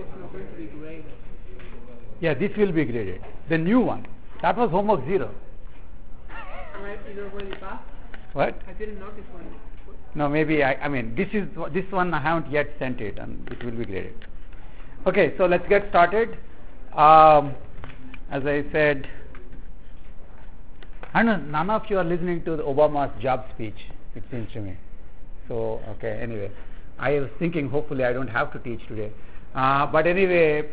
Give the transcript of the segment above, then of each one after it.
going to be graded. Yeah, this will be graded. The new one. That was homework 0. Is it already passed? What? I didn't notice one. No, maybe I mean this one I haven't yet sent it, and it will be graded. Okay, so let's get started. As I said, I know none of you are listening to Obama's job speech, it seems to me. So okay, anyway, I was thinking hopefully I don't have to teach today. But anyway,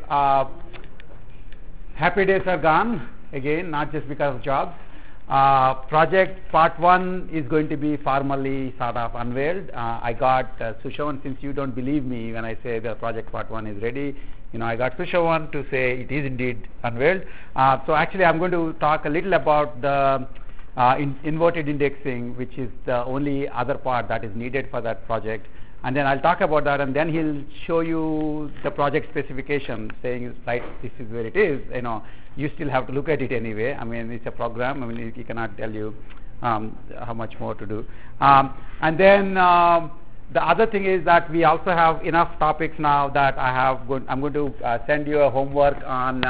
happy days are gone again, not just because of jobs. Project part 1 is going to be formally sort of unveiled. I got Sushavan, since you don't believe me when I say the project part 1 is ready, I got Sushavan to say it is indeed unveiled. So actually I'm going to talk a little about the inverted indexing, which is the only other part that is needed for that project. And then I'll talk about that, and then he'll show you the project specification, saying, right, this is where it is. You still have to look at it anyway. I mean, it's a program. I mean, he cannot tell you how much more to do. And then the other thing is that we also have enough topics now that I'm going to send you a homework on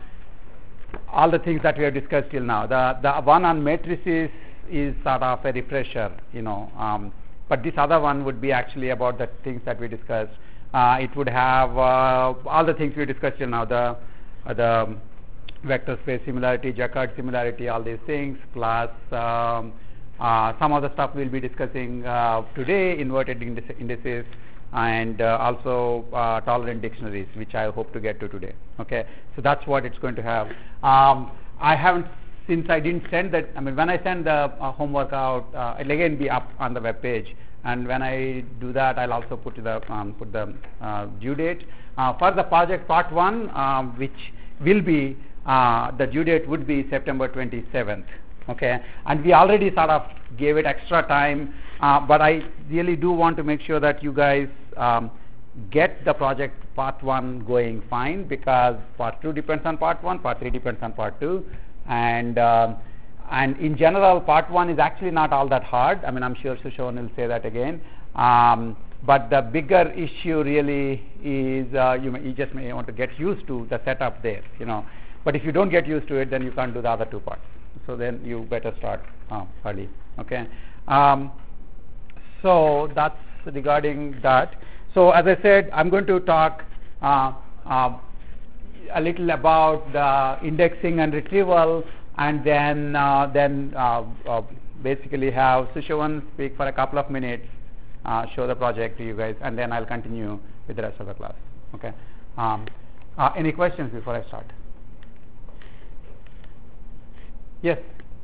all the things that we have discussed till now. The one on matrices is sort of a refresher, but this other one would be actually about the things that we discussed. It would have all the things we discussed till now, the vector space similarity, Jaccard similarity, all these things, plus some of the stuff we'll be discussing today, inverted indices, and also tolerant dictionaries, which I hope to get to today. Okay, so that's what it's going to have. I haven't, since I didn't send that, I mean, when I send the homework out, it'll again be up on the web page, and when I do that, I'll also put the due date for the project part 1, which will be the due date would be September 27th. Okay, and we already sort of gave it extra time, but I really do want to make sure that you guys get the project part 1 going fine, because part 2 depends on part 1, part 3 depends on part 2, and in general part 1 is actually not all that hard. I mean, I'm sure Sushavan will say that again, but the bigger issue really is you just may want to get used to the setup there, but if you don't get used to it, then you can't do the other 2 parts. So then you better start early. Okay, so that's regarding that. So as I said, I'm going to talk a little about the indexing and retrieval, and then basically have Sushavan speak for a couple of minutes, show the project to you guys, and then I'll continue with the rest of the class. Okay. Any questions before I start? Yes.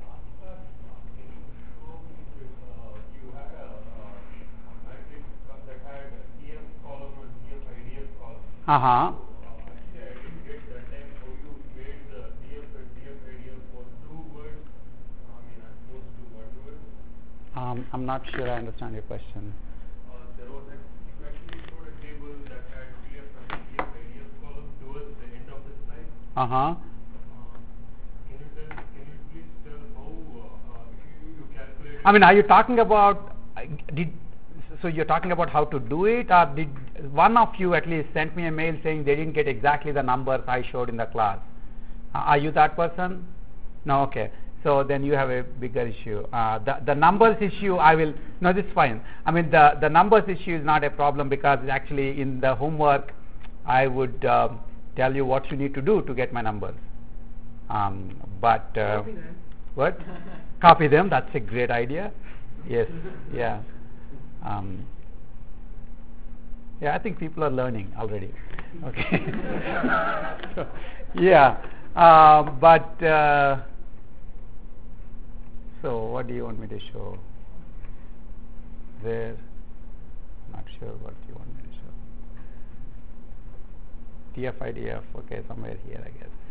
Uh-huh. I'm not sure I understand your question. There was you actually showed a table that had TF and TF ideas column towards the end of the slide. Uh-huh. Can you please tell how you calculate? I mean, are you talking about so you're talking about how to do it, or did one of you at least sent me a mail saying they didn't get exactly the numbers I showed in the class? Are you that person? No, okay. So then you have a bigger issue. The numbers issue, this is fine. I mean, the numbers issue is not a problem, because actually in the homework I would tell you what you need to do to get my numbers. But Copy them. what? Copy them. That's a great idea. Yes. Yeah. Yeah, I think people are learning already. Okay. So, yeah. So what do you want me to show? There. Not sure what you want me to show. TF IDF. Okay, somewhere here, I guess.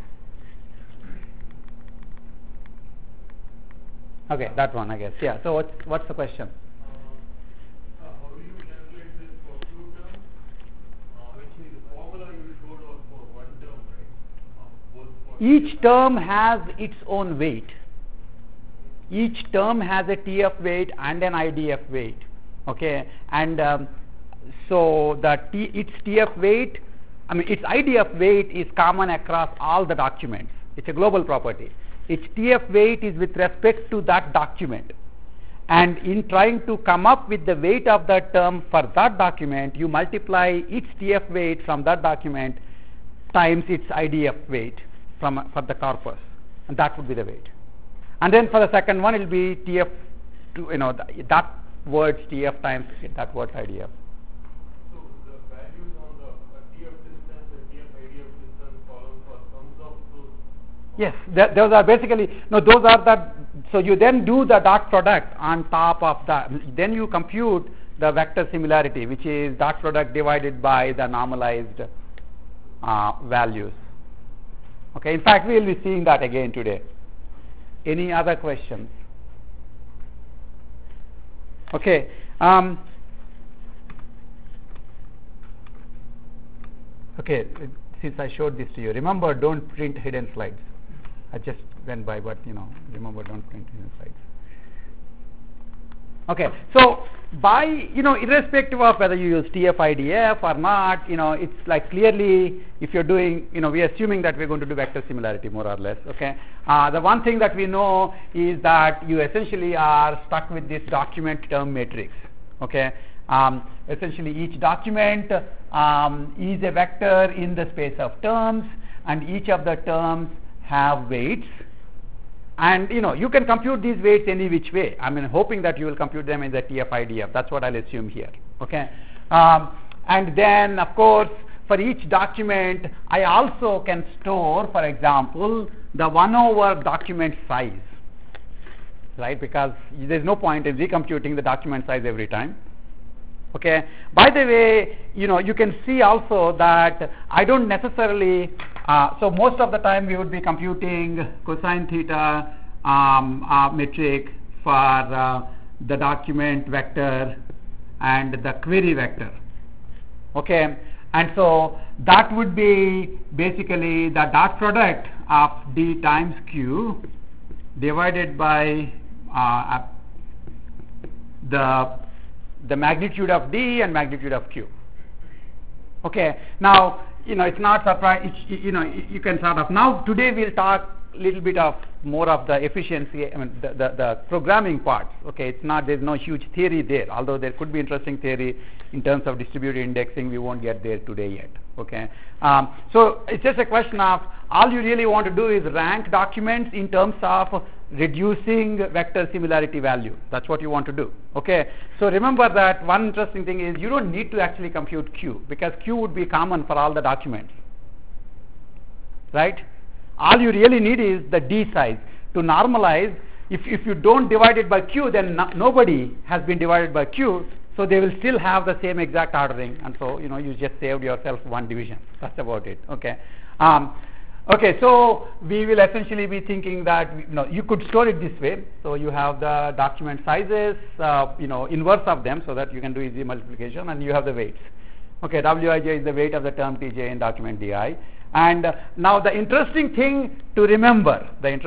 Okay, that one, I guess. Yeah. So what's the question? How do you calculate this for 2 terms? Actually, the formula you showed was for 1 term, right? Both for Each term has its own weight. Each term has a TF weight and an IDF weight. Okay, and so its TF weight I mean, its ID of weight is common across all the documents. It's a global property. Its TF weight is with respect to that document. And in trying to come up with the weight of that term for that document, you multiply its TF weight from that document times its IDF weight for the corpus, and that would be the weight. And then for the second one, it will be TF, that word's TF times that word's IDF. So the values on the TF distance and TF IDF distance columns are sums of those. Yes, those are basically, those are the, so you then do the dot product on top of that. Then you compute the vector similarity, which is dot product divided by the normalized values. Okay, in fact, we will be seeing that again today. Any other questions? Okay. Okay, since I showed this to you, remember, don't print hidden slides. I just went by, but remember, don't print hidden slides. Okay, so by, irrespective of whether you use TF-IDF or not, it's like clearly, if you're doing, we're assuming that we're going to do vector similarity more or less, okay. The one thing that we know is that you essentially are stuck with this document term matrix, okay. Essentially, each document is a vector in the space of terms, and each of the terms have weights. And you can compute these weights any which way. I mean, hoping that you will compute them in the TF-IDF. That's what I'll assume here. Okay. And then, of course, for each document, I also can store, for example, the 1 over document size, right? Because there's no point in recomputing the document size every time. Okay. By the way, you can see also that I don't necessarily. So most of the time we would be computing cosine theta metric for the document vector and the query vector. Okay. And so that would be basically the dot product of D times Q divided by the magnitude of D and magnitude of Q. Okay. Now, it's not surprising, you can sort of, now today we'll talk a little bit of more of the efficiency, I mean the programming parts. Okay, it's not, there's no huge theory there, although there could be interesting theory in terms of distributed indexing. We won't get there today yet. Okay, so it's just a question of, all you really want to do is rank documents in terms of reducing vector similarity value. That's what you want to do. Okay, so remember that one interesting thing is you don't need to actually compute Q, because Q would be common for all the documents, right? All you really need is the D size to normalize. If you don't divide it by Q, then nobody has been divided by Q, so they will still have the same exact ordering, and so you just saved yourself one division. That's about it. Okay. Okay, so we will essentially be thinking that you could store it this way. So you have the document sizes, inverse of them, so that you can do easy multiplication, and you have the weights. Okay, Wij is the weight of the term Tj in document Di. And now the interesting thing to remember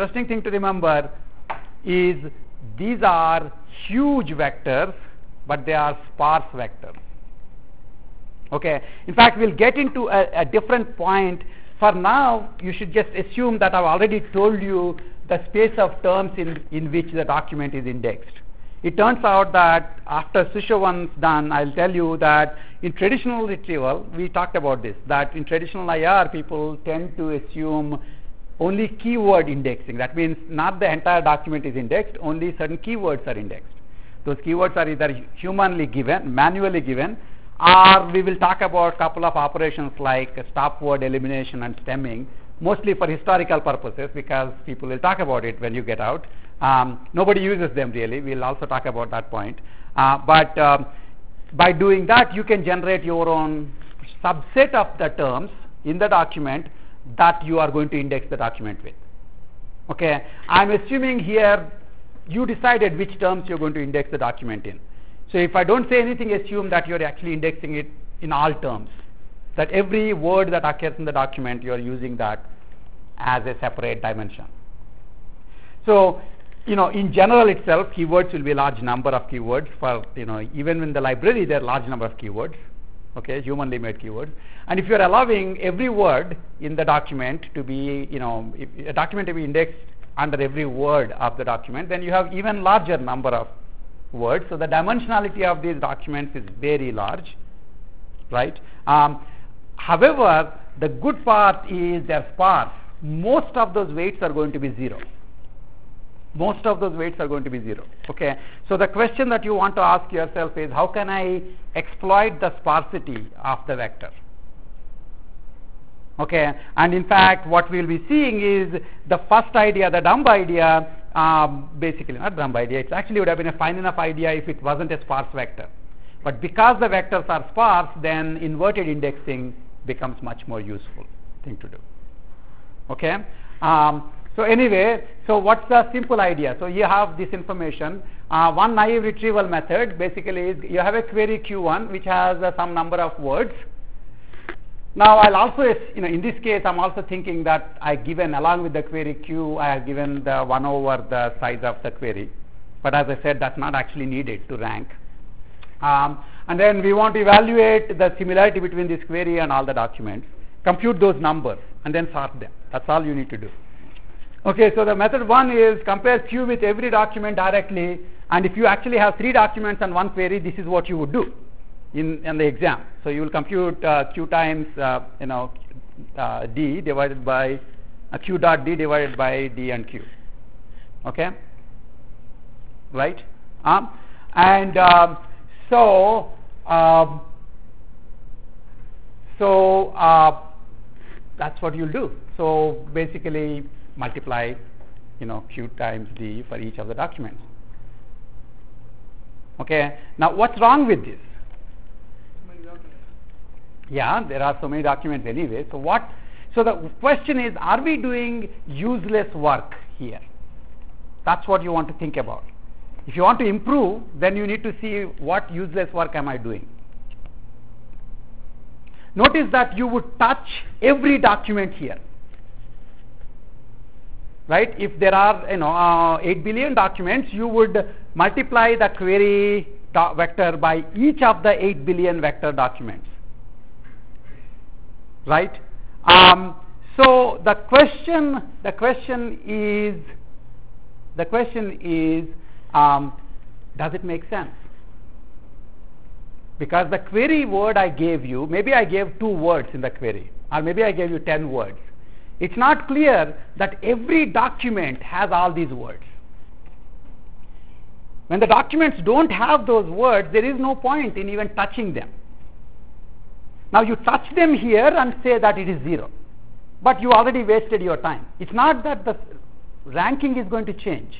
is these are huge vectors, but they are sparse vectors. Okay, in fact, we'll get into a different point. For now, you should just assume that I've already told you the space of terms in which the document is indexed. It turns out that after Sushowan's done, I'll tell you that in traditional retrieval, we talked about this, that in traditional IR, people tend to assume only keyword indexing. That means not the entire document is indexed, only certain keywords are indexed. Those keywords are either humanly given, manually given, or we will talk about a couple of operations like stop word elimination and stemming, mostly for historical purposes, because people will talk about it when you get out. Nobody uses them really. We'll also talk about that point. But by doing that, you can generate your own subset of the terms in the document that you are going to index the document with. Okay, I'm assuming here you decided which terms you're going to index the document in. So if I don't say anything, assume that you're actually indexing it in all terms, that every word that occurs in the document, you're using that as a separate dimension. So, in general itself, keywords will be a large number of keywords for, even in the library, there are a large number of keywords. okay, humanly made keywords. And if you are allowing every word in the document to be, if a document to be indexed under every word of the document, then you have even larger number of words. So the dimensionality of these documents is very large, right? However, the good part is they're sparse. Most of those weights are going to be 0. Most of those weights are going to be 0. Okay. So the question that you want to ask yourself is, how can I exploit the sparsity of the vector? Okay. And in fact, what we will be seeing is the first idea, the dumb idea, basically not dumb idea. It actually would have been a fine enough idea if it wasn't a sparse vector. But because the vectors are sparse, then inverted indexing becomes much more useful thing to do. Okay. So anyway, so what's the simple idea? So you have this information. One naive retrieval method basically is you have a query Q1 which has some number of words. Now I'll also, in this case, I'm also thinking that I given along with the query Q, I have given the 1 over the size of the query. But as I said, that's not actually needed to rank. And then we want to evaluate the similarity between this query and all the documents, compute those numbers, and then sort them. That's all you need to do. Okay, so the method 1 is compare Q with every document directly, and if you actually have 3 documents and 1 query, this is what you would do in the exam. So you will compute Q times D divided by Q dot D divided by D and Q. Okay, right? That's what you'll do. So basically multiply Q times D for each of the documents. Okay, now what's wrong with this? Yeah, there are so many documents anyway. So the question is, are we doing useless work here? That's what you want to think about. If you want to improve, then you need to see what useless work am I doing. Notice that you would touch every document here. Right? If there are 8 billion documents, you would multiply the query vector by each of the 8 billion vector documents. Right? So the question is, does it make sense? Because the query word I gave you, maybe I gave 2 words in the query, or maybe I gave you 10 words. It's not clear that every document has all these words. When the documents don't have those words, there is no point in even touching them. Now you touch them here and say that it is 0, but you already wasted your time. It's not that the ranking is going to change.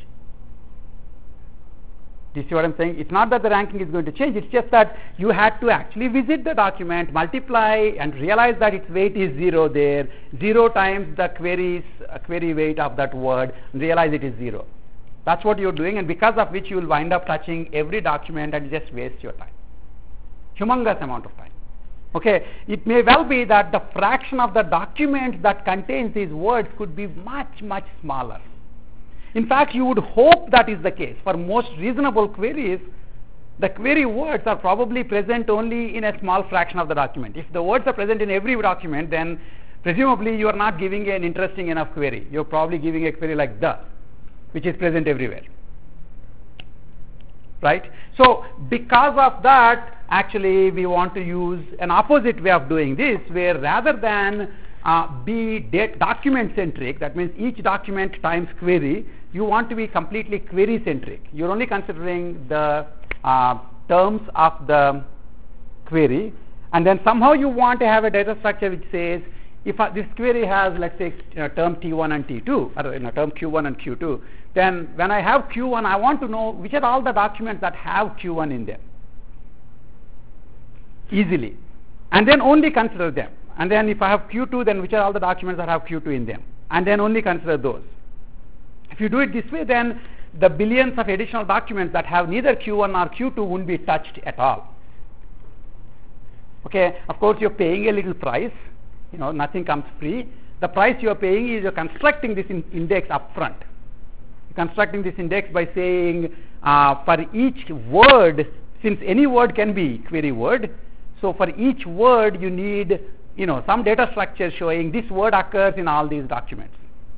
Do you see what I'm saying? It's not that the ranking is going to change, it's just that you had to actually visit the document, multiply and realize that its weight is 0 there, 0 times the query weight of that word, and realize it is 0. That's what you're doing, and because of which you will wind up touching every document and just waste your time. Humongous amount of time. Okay, it may well be that the fraction of the document that contains these words could be much, much smaller. In fact, you would hope that is the case. For most reasonable queries, the query words are probably present only in a small fraction of the document. If the words are present in every document, then presumably you are not giving an interesting enough query. You're probably giving a query like the, which is present everywhere. Right? So because of that, actually we want to use an opposite way of doing this, where rather than be document centric, that means each document times query, you want to be completely query centric. You're only considering the terms of the query, and then somehow you want to have a data structure which says, if this query has, let's say, term T1 and T2, or term Q1 and Q2, then when I have Q1, I want to know which are all the documents that have Q1 in them easily, and then only consider them. And then if I have Q2, then which are all the documents that have Q2 in them, and then only consider those. If you do it this way, then the billions of additional documents that have neither Q1 nor Q2 won't be touched at all. Okay, of course you're paying a little price, nothing comes free. The price you're paying is you're constructing this index up front. You're constructing this index by saying for each word, since any word can be query word, So for each word, you need, some data structure showing this word occurs in all these documents.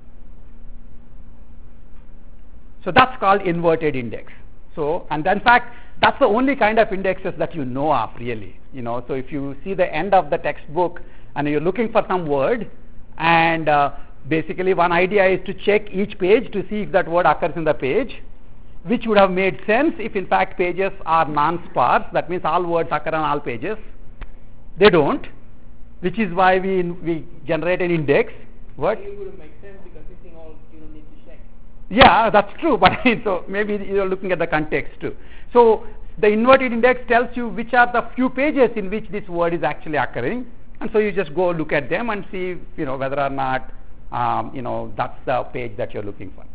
So that's called inverted index. So, and in fact, that's the only kind of indexes that you know of, really. So if you see the end of the textbook and you're looking for some word, and basically one idea is to check each page to see if that word occurs in the page, which would have made sense if in fact pages are non-sparse. That means all words occur on all pages. They don't, which is why we generate an index. What? It wouldn't make sense because missing all you don't need to check. Yeah, that's true, but so maybe you're looking at the context too. So the inverted index tells you which are the few pages in which this word is actually occurring, and so you just go look at them and see, whether or not, that's the page that you're looking for.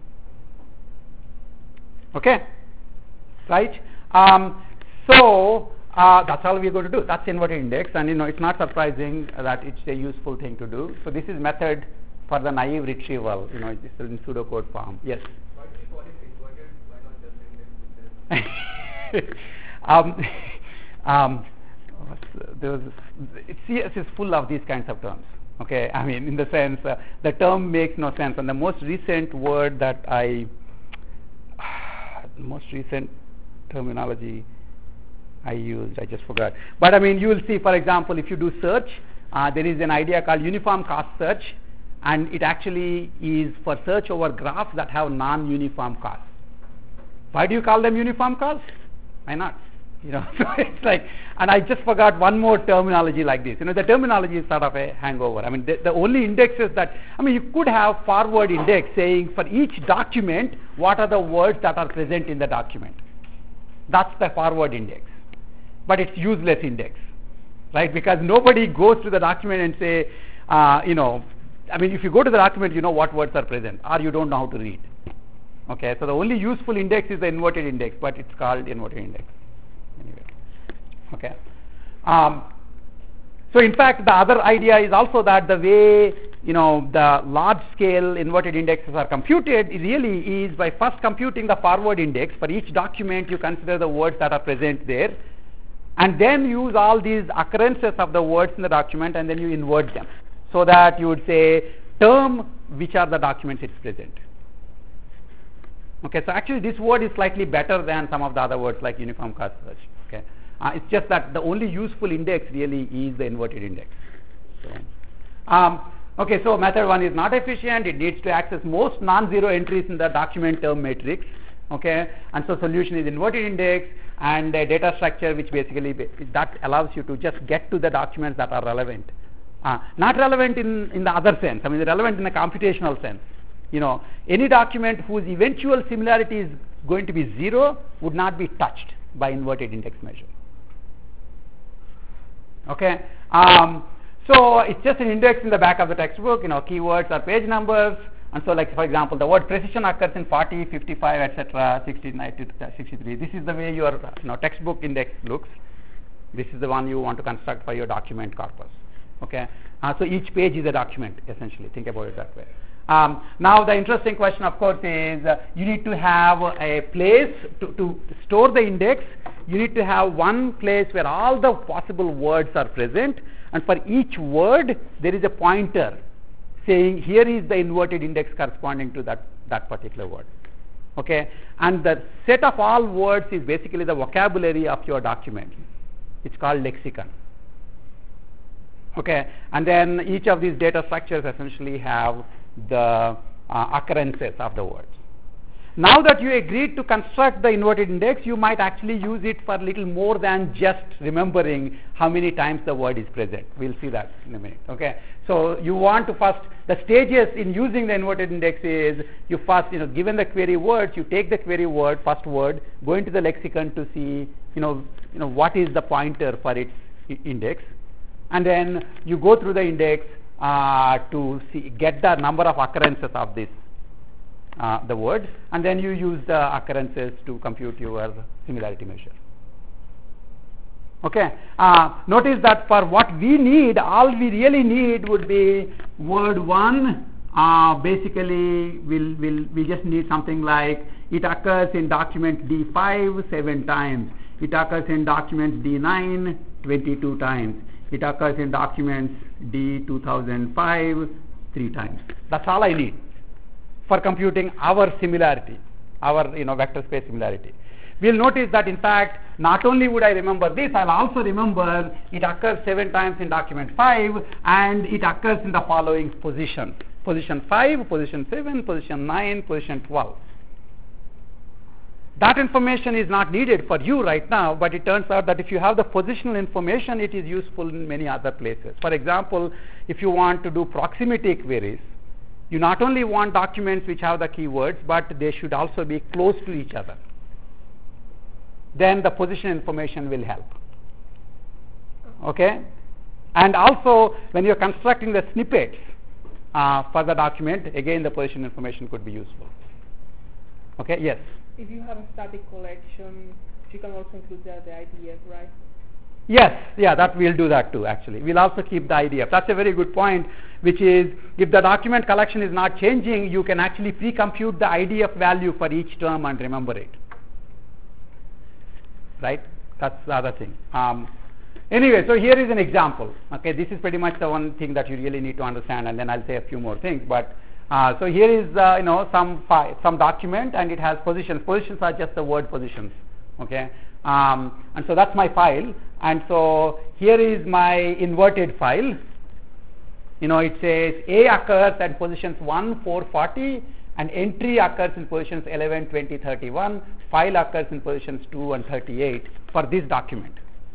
Okay, right? So that's all we're going to do. That's inverted index, and it's not surprising that it's a useful thing to do. So this is method for the naive retrieval. It's in pseudocode form. Yes. Why do you call it inverted? Why not just index? CS is full of these kinds of terms. Okay, I mean, in the sense, the term makes no sense. And the most recent word that most recent terminology I used, I just forgot. But I mean, you will see, for example, if you do search, there is an idea called uniform cost search, and it actually is for search over graphs that have non-uniform costs. Why do you call them uniform costs? Why not? So it's like, and I just forgot one more terminology like this. The terminology is sort of a hangover. I mean, the only indexes that, you could have forward index saying for each document, what are the words that are present in the document. That's the forward index. But it's useless index, right? Because nobody goes to the document and say, if you go to the document, you know what words are present, or you don't know how to read. Okay, so the only useful index is the inverted index, but it's called inverted index. Anyway, okay. So in fact, the other idea is also that the way, the large-scale inverted indexes are computed really is by first computing the forward index. For each document, you consider the words that are present there, and then use all these occurrences of the words in the document, and then you invert them, so that you would say term which are the documents it's present. Okay, so actually this word is slightly better than some of the other words like uniform cost search. Okay, it's just that the only useful index really is the inverted index. So, okay, so method 1 is not efficient. It needs to access most non-zero entries in the document term matrix. Okay, and so solution is inverted index and a data structure which basically that allows you to just get to the documents that are relevant. Not relevant in the other sense. Relevant in a computational sense. Any document whose eventual similarity is going to be 0 would not be touched by inverted index measure. Okay, so it's just an index in the back of the textbook. Keywords or page numbers, and so like for example, the word precision occurs in 40, 55, etc., 69 to 63. This is the way your textbook index looks. This is the one you want to construct for your document corpus. Okay, so each page is a document essentially. Think about it that way. Now the interesting question, of course, is you need to have a place to store the index. You need to have one place where all the possible words are present, and for each word there is a pointer saying here is the inverted index corresponding to that particular word. Okay, and the set of all words is basically the vocabulary of your document. It's called lexicon. Okay, and then each of these data structures essentially have the occurrences of the words. Now that you agreed to construct the inverted index, you might actually use it for little more than just remembering how many times the word is present. We'll see that in a minute. Okay, so you want to first, the stages in using the inverted index is you first, given the query words, you take the query word, first word, go into the lexicon to see, what is the pointer for its index, and then you go through the index to get the number of occurrences of this the word, and then you use the occurrences to compute your similarity measure. Okay, notice that for what we need, all we really need would be word 1. Basically, we just need something like it occurs in document D5 7 times. It occurs in document D9 22 times. It occurs in documents D 2005 3 times. That's all I need for computing our similarity, our vector space similarity. We'll notice that in fact not only would I remember this, I'll also remember it occurs 7 times in document 5 and it occurs in the following positions: position 5, position 7, position 9, position 12. That information is not needed for you right now, but it turns out that if you have the positional information, it is useful in many other places. For example, if you want to do proximity queries, you not only want documents which have the keywords, but they should also be close to each other. Then the position information will help. Okay? And also, when you're constructing the snippets for the document, again the position information could be useful. Okay? Yes? If you have a static collection, you can also include the IDF, right? Yes, yeah, that we'll do that too actually. We'll also keep the IDF. That's a very good point, which is if the document collection is not changing, you can actually pre-compute the IDF value for each term and remember it. Right? That's the other thing. Anyway, so here is an example. Okay, this is pretty much the one thing that you really need to understand, and then I'll say a few more things. But so here is some document, and it has positions. Positions are just the word positions. Okay, and so that's my file, and so here is my inverted file. It says A occurs at positions 1, 4, 40, and entry occurs in positions 11, 20, 31. File occurs in positions 2 and 38 for this document.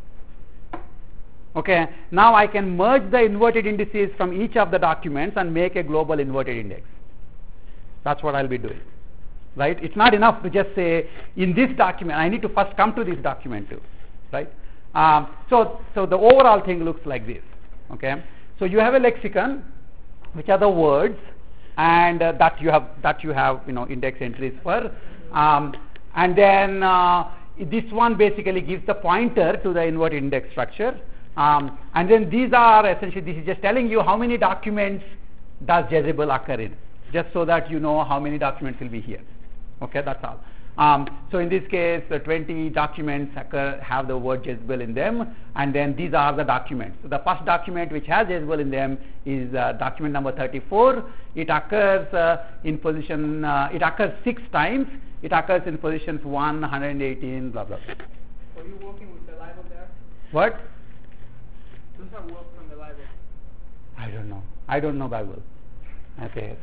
Okay, now I can merge the inverted indices from each of the documents and make a global inverted index. That's what I'll be doing. Right? It's not enough to just say in this document, I need to first come to this document too. Right? So the overall thing looks like this. Okay, so you have a lexicon, which are the words, and that you have index entries for, and then this one basically gives the pointer to the inverted index structure. And then these are essentially, this is just telling you how many documents does Jezebel occur in, just so that you know how many documents will be here. Okay, that's all. So in this case, 20 documents have the word Jezebel in them, and then these are the documents. So the first document which has Jezebel in them is document number 34. It occurs in position, it occurs 6 times. It occurs in positions 1, 118, blah, blah, blah. Are you working with the libel there? What? Those are work from the libel. I don't know. I don't know Bible. Okay,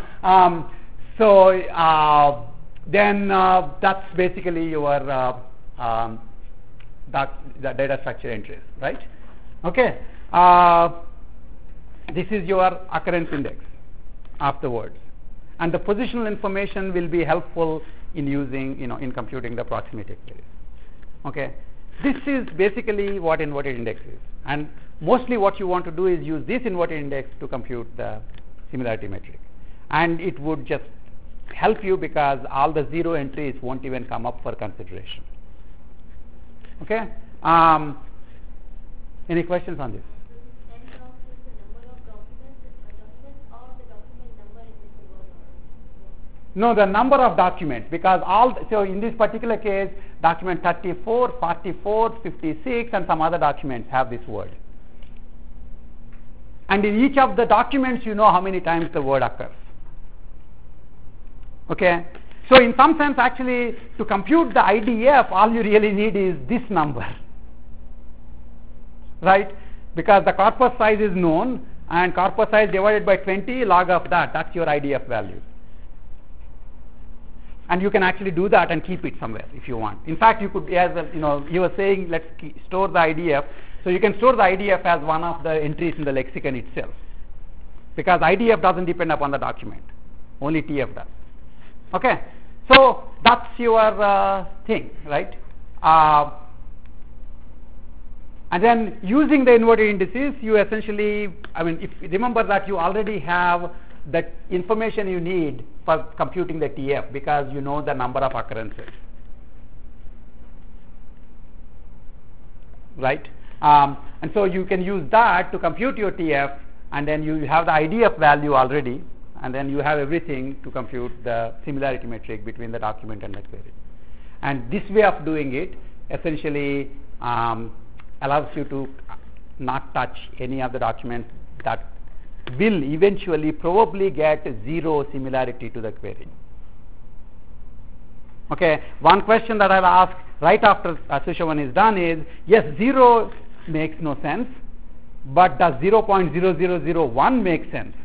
so then that's basically your the data structure entries, right? Okay, this is your occurrence index afterwards, and the positional information will be helpful in using in computing the proximity queries. Okay, this is basically what inverted index is, and mostly what you want to do is use this inverted index to compute the similarity metric, and it would just help you because all the 0 entries won't even come up for consideration. Okay, any questions on this? No, the number of documents, because so in this particular case, document 34, 44, 56, and some other documents have this word. And in each of the documents, you know how many times the word occurs. Okay, so in some sense, actually, to compute the IDF, all you really need is this number, right? Because the corpus size is known, and corpus size divided by 20, log of that, that's your IDF value. And you can actually do that and keep it somewhere if you want. In fact, you could, as you were saying, let's store the IDF. So you can store the IDF as one of the entries in the lexicon itself, because IDF doesn't depend upon the document, only TF does. Okay, so that's your thing, right? And then using the inverted indices, you essentially, if remember that you already have the information you need for computing the TF, because you know the number of occurrences, right? And so you can use that to compute your TF, and then you have the IDF value already, and then you have everything to compute the similarity metric between the document and the query. And this way of doing it essentially allows you to not touch any of the documents that will eventually probably get zero similarity to the query. Okay, one question that I'll ask right after Sushavan is done is, yes, 0 makes no sense, but does 0.0001 make sense?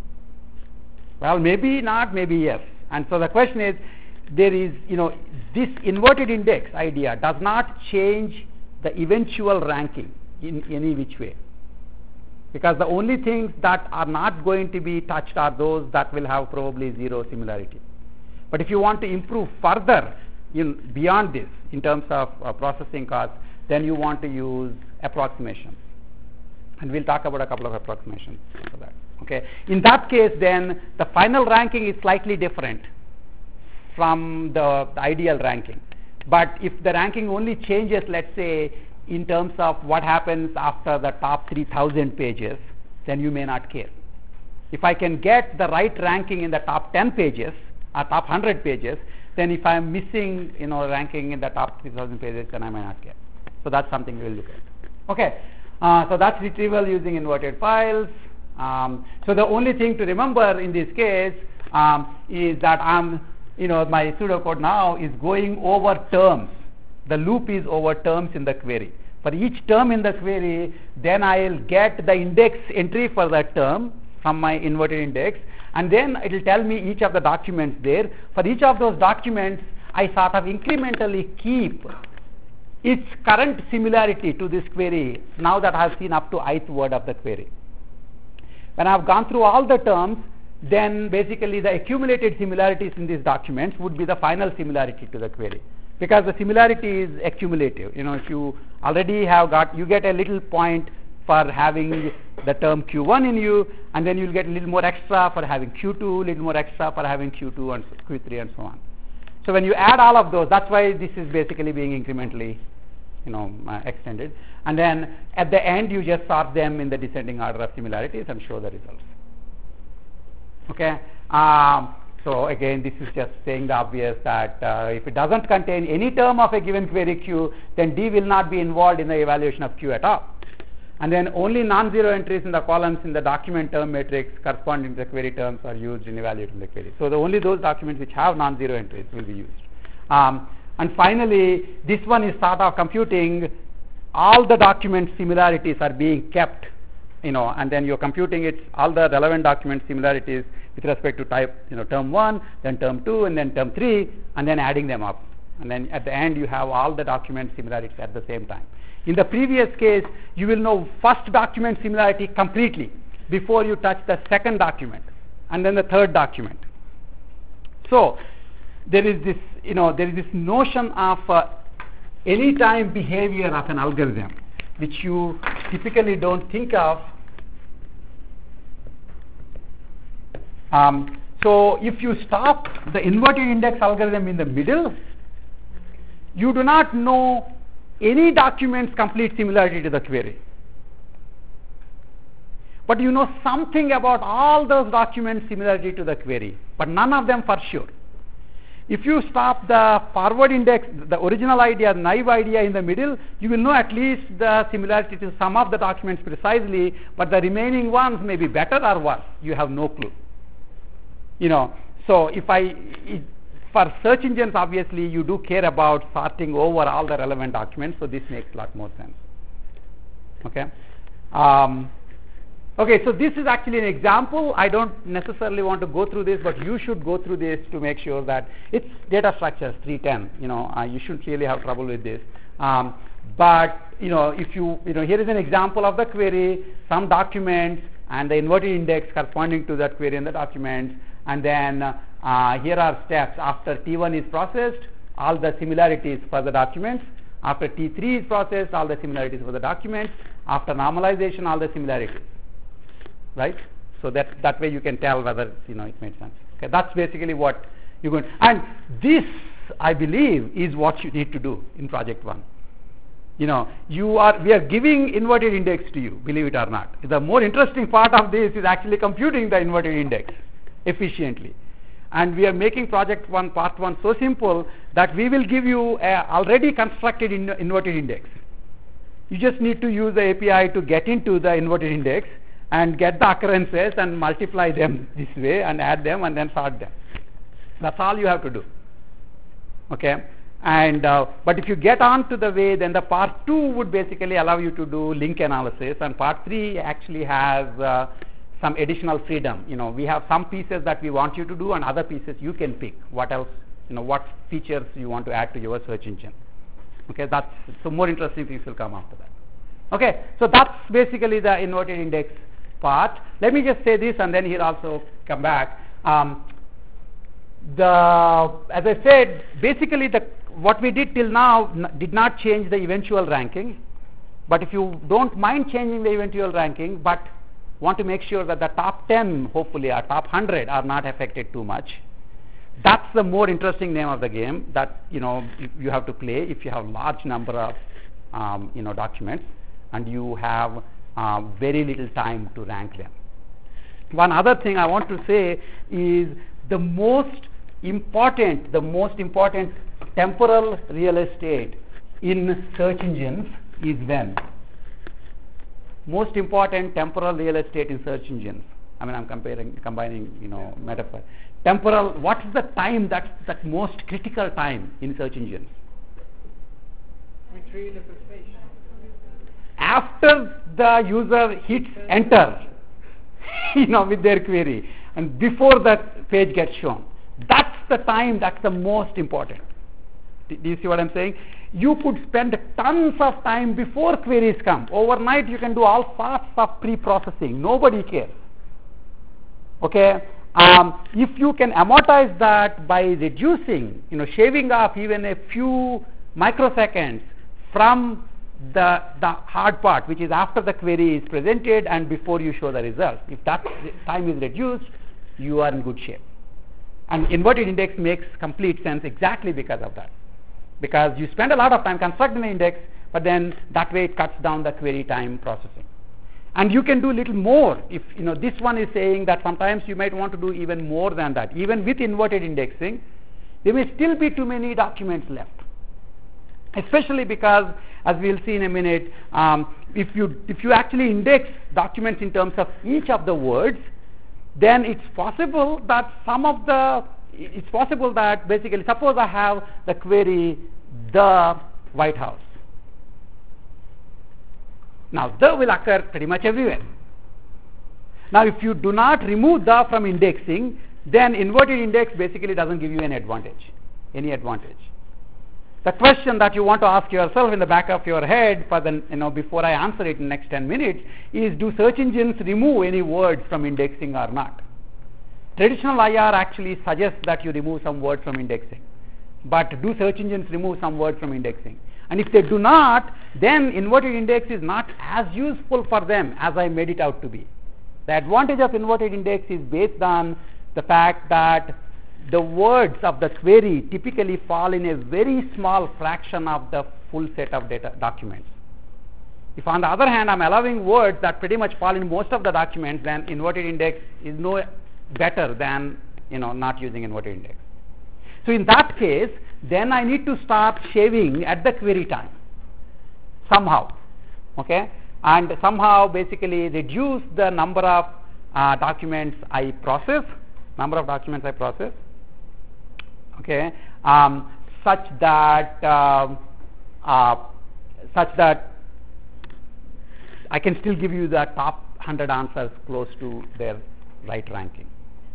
Well, maybe not, maybe yes. And so the question is, there is, this inverted index idea does not change the eventual ranking in any which way. Because the only things that are not going to be touched are those that will have probably zero similarity. But if you want to improve further beyond this in terms of processing costs, then you want to use approximations. And we'll talk about a couple of approximations for that. Okay. In that case, then the final ranking is slightly different from the ideal ranking. But if the ranking only changes, let's say, in terms of what happens after the top 3,000 pages, then you may not care. If I can get the right ranking in the top 10 pages or top 100 pages, then if I am missing, ranking in the top 3,000 pages, then I may not care. So that's something we will look at. Okay. So that's retrieval using inverted files. So the only thing to remember in this case is that my pseudocode now is going over terms. The loop is over terms in the query. For each term in the query, then I will get the index entry for that term from my inverted index, and then it will tell me each of the documents there. For each of those documents, I sort of incrementally keep its current similarity to this query now that I have seen up to ith word of the query. When I have gone through all the terms, then basically the accumulated similarities in these documents would be the final similarity to the query. Because the similarity is accumulative. If you already you get a little point for having the term Q1 in you, and then you'll get a little more extra for having Q2, a little more extra for having Q2 and Q3 and so on. So when you add all of those, that's why this is basically being incrementally extended. And then at the end, you just sort them in the descending order of similarities and show the results. Okay. So again, this is just saying the obvious that if it doesn't contain any term of a given query Q, then D will not be involved in the evaluation of Q at all. And then only non-zero entries in the columns in the document term matrix corresponding to the query terms are used in evaluating the query. So only those documents which have non-zero entries will be used. And finally, this one is sort of computing all the document similarities are being kept, and then you're computing all the relevant document similarities with respect to type, term 1, then term 2, and then term 3, and then adding them up. And then at the end, you have all the document similarities at the same time. In the previous case, you will know first document similarity completely before you touch the second document, and then the third document. So there is this, notion of anytime behavior of an algorithm, which you typically don't think of. So if you stop the inverted index algorithm in the middle, you do not know any document's complete similarity to the query. But you know something about all those documents' similarity to the query, but none of them for sure. If you stop the forward index, the original idea, the naive idea in the middle, you will know at least the similarity to some of the documents precisely, but the remaining ones may be better or worse. You have no clue. So for search engines, obviously, you do care about sorting over all the relevant documents, so this makes a lot more sense. Okay. Okay, so this is actually an example. I don't necessarily want to go through this, but you should go through this to make sure that it's data structures 310. You shouldn't really have trouble with this. But if here is an example of the query, some documents, and the inverted index corresponding to that query in the documents, and then here are steps. After T1 is processed, all the similarities for the documents. After T3 is processed, all the similarities for the documents. After normalization, all the similarities. Right? So that way you can tell whether it made sense. Okay, that's basically what you're going. And this, I believe, is what you need to do in project 1. We are giving inverted index to you, believe it or not. The more interesting part of this is actually computing the inverted index efficiently. And we are making project 1, part 1 so simple that we will give you a already constructed inverted index. You just need to use the API to get into the inverted index and get the occurrences and multiply them this way and add them and then sort them. That's all you have to do. Okay? And but if you get on to the way, then the part 2 would basically allow you to do link analysis, and part 3 actually has some additional freedom. We have some pieces that we want you to do, and other pieces you can pick what else, what features you want to add to your search engine. Okay, so more interesting things will come after that. Okay, so that's basically the inverted index part. Let me just say this, and then here also come back. As I said, basically what we did till now did not change the eventual ranking. But if you don't mind changing the eventual ranking, but want to make sure that the top 10, hopefully, or top 100 are not affected too much, that's the more interesting name of the game that you have to play if you have large number of documents and you have very little time to rank them. One other thing I want to say is the most important temporal real estate in search engines is when? Most important temporal real estate in search engines. I mean, I'm combining metaphor. Temporal, what is the time that's the most critical time in search engines? Retrieval of information. After the user hits enter, with their query, and before that page gets shown. That's the time that's the most important. Do you see what I'm saying? You could spend tons of time before queries come. Overnight you can do all sorts of pre-processing. Nobody cares. Okay? If you can amortize that by reducing, shaving off even a few microseconds from the hard part, which is after the query is presented and before you show the result. If that time is reduced, you are in good shape. And inverted index makes complete sense exactly because of that. Because you spend a lot of time constructing the index, but then that way it cuts down the query time processing. And you can do a little more. If this one is saying that sometimes you might want to do even more than that. Even with inverted indexing, there may still be too many documents left. Especially because, as we'll see in a minute, if you actually index documents in terms of each of the words, then it's possible that basically, suppose I have the query the White House. Now the will occur pretty much everywhere. Now if you do not remove the from indexing, then inverted index basically doesn't give you any advantage. The question that you want to ask yourself in the back of your head before I answer it in the next 10 minutes is, do search engines remove any words from indexing or not? Traditional IR actually suggests that you remove some words from indexing. But do search engines remove some words from indexing? And if they do not, then inverted index is not as useful for them as I made it out to be. The advantage of inverted index is based on the fact that the words of the query typically fall in a very small fraction of the full set of data documents. If on the other hand I'm allowing words that pretty much fall in most of the documents, then inverted index is no better than not using inverted index. So in that case, then I need to start shaving at the query time somehow, okay, and somehow basically reduce the number of documents I process, okay, such that I can still give you the top 100 answers close to their right ranking.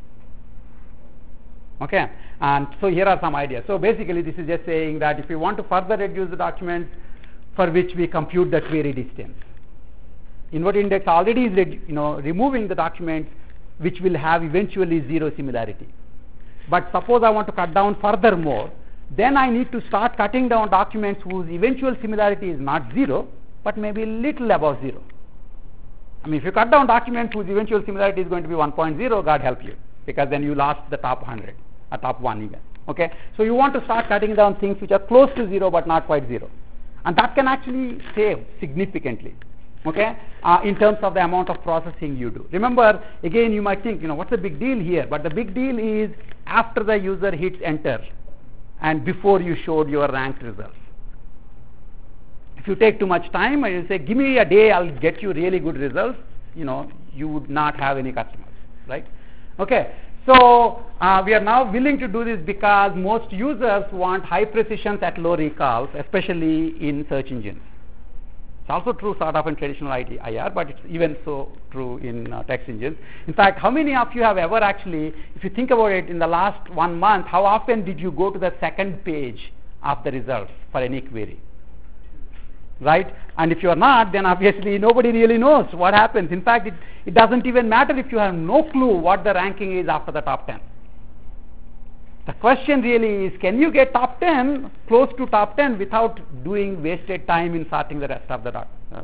Okay, and so here are some ideas. So basically this is just saying that if we want to further reduce the documents for which we compute the query distance, inverted index already is removing the documents which will have eventually zero similarity. But suppose I want to cut down furthermore, then I need to start cutting down documents whose eventual similarity is not 0, but maybe a little above 0. I mean, if you cut down documents whose eventual similarity is going to be 1.0, God help you, because then you lost the top 100, or top 1 even. Okay, so you want to start cutting down things which are close to 0 but not quite 0, and that can actually save significantly. Okay, in terms of the amount of processing you do. Remember, again, you might think, what's the big deal here? But the big deal is after the user hits enter and before you showed your ranked results. If If you take too much time and you say, give me a day, I'll get you really good results, you would not have any customers, right? Okay, so we are now willing to do this because most users want high precisions at low recalls, especially in search engines. It's also true sort of in traditional IR, but it's even so true in text engines. In fact, how many of you have ever actually, if you think about it, in the last 1 month, how often did you go to the second page of the results for any query? Right? And if you are not, then obviously nobody really knows what happens. In fact, it doesn't even matter if you have no clue what the ranking is after the top 10. The question really is, can you get top 10, close to top 10 without doing wasted time in sorting the rest of the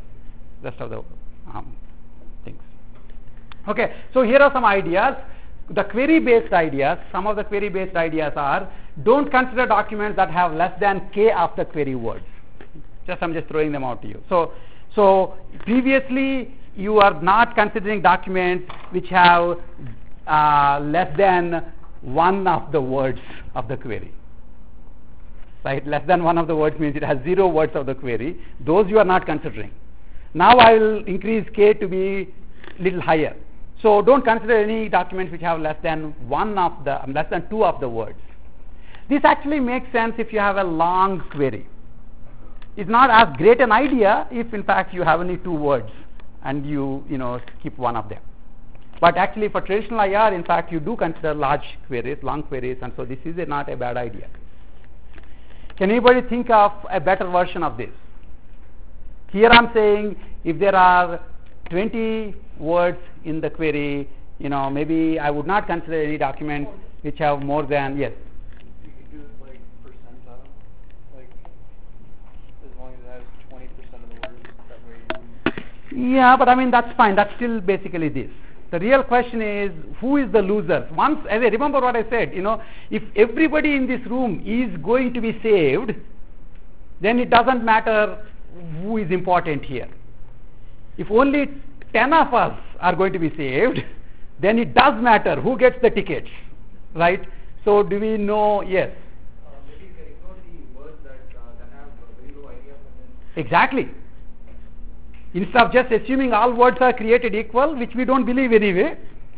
things. Okay, so here are some ideas. The query-based ideas, some of the query-based ideas are, don't consider documents that have less than k of the query words. I'm just throwing them out to you. So previously you are not considering documents which have less than one of the words of the query. Right? Less than one of the words means it has 0 words of the query. Those you are not considering. Now I will increase k to be little higher. So don't consider any documents which have less than 2 of the words. This actually makes sense if you have a long query. It's not as great an idea if in fact you have only 2 words and you keep one of them. But actually for traditional IR, in fact, you do consider large queries, long queries, and so this is not a bad idea. Can anybody think of a better version of this? Here I'm saying if there are 20 words in the query, maybe I would not consider any document which have more than, yes. You could do it like percentile, like as long as it has 20% of the words, that way you... Yeah, but I mean that's fine, that's still basically this. The real question is, who is the loser? Once, as I remember what I said, if everybody in this room is going to be saved, then it doesn't matter who is important here. If only 10 of us are going to be saved, then it does matter who gets the tickets, right? So do we know? Yes. Maybe you can ignore the words that have very low idea. Exactly. Instead of just assuming all words are created equal, which we don't believe anyway,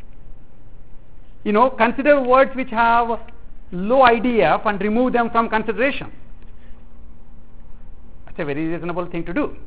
consider words which have low IDF and remove them from consideration. That's a very reasonable thing to do.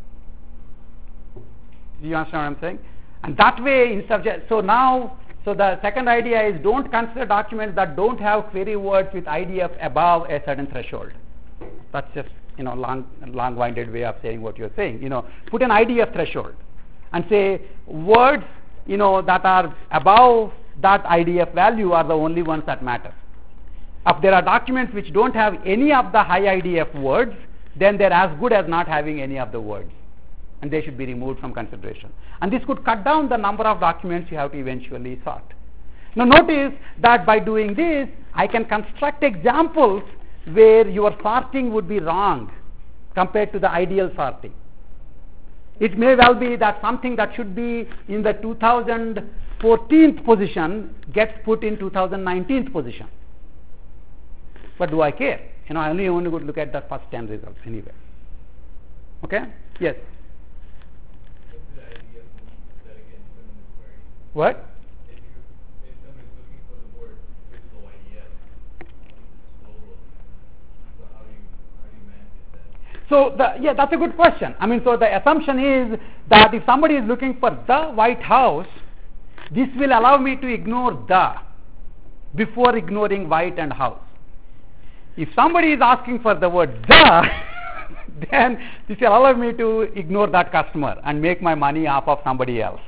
Do you understand what I'm saying? And that way, instead of so the second idea is don't consider documents that don't have query words with IDF above a certain threshold. That's just long-winded way of saying what you're saying. Put an IDF threshold and say words, that are above that IDF value are the only ones that matter. If there are documents which don't have any of the high IDF words, then they're as good as not having any of the words, and they should be removed from consideration. And this could cut down the number of documents you have to eventually sort. Now notice that by doing this, I can construct examples where your sorting would be wrong compared to the ideal sorting. It may well be that something that should be in the 2014th position gets put in 2019th position. But do I care? I only want to look at the first 10 results anyway. Okay? Yes? What? So that's a good question. So the assumption is that if somebody is looking for the White House, this will allow me to ignore the before ignoring white and house. If somebody is asking for the word the, then this will allow me to ignore that customer and make my money off of somebody else.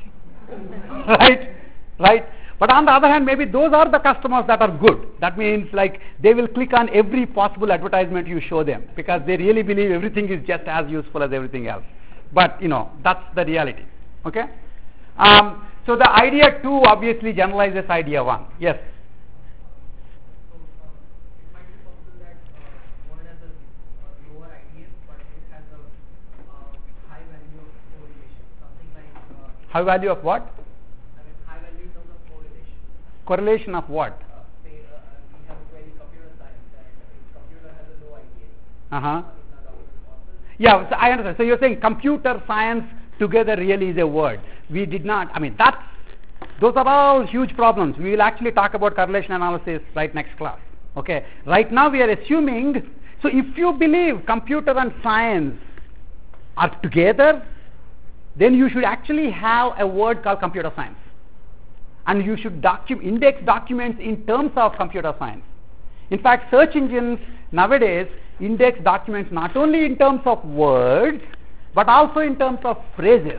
Right? But on the other hand, maybe those are the customers that are good. That means like they will click on every possible advertisement you show them because they really believe everything is just as useful as everything else. But that's the reality. Okay? So the idea 2 obviously generalizes idea 1. Yes? So it might be possible that one has a lower IDF, but it has a high value of correlation. Something like... high value of what? high value in terms of correlation. Correlation of what? Say we have a query computer science and if computer has a low IDF. Uh-huh. Yeah, so I understand. So you're saying computer science together really is a word. We did not, I mean, those are all huge problems. We will actually talk about correlation analysis right next class. Okay. Right now we are assuming, so if you believe computer and science are together, then you should actually have a word called computer science. And you should index documents in terms of computer science. In fact, search engines nowadays index documents not only in terms of words, but also in terms of phrases.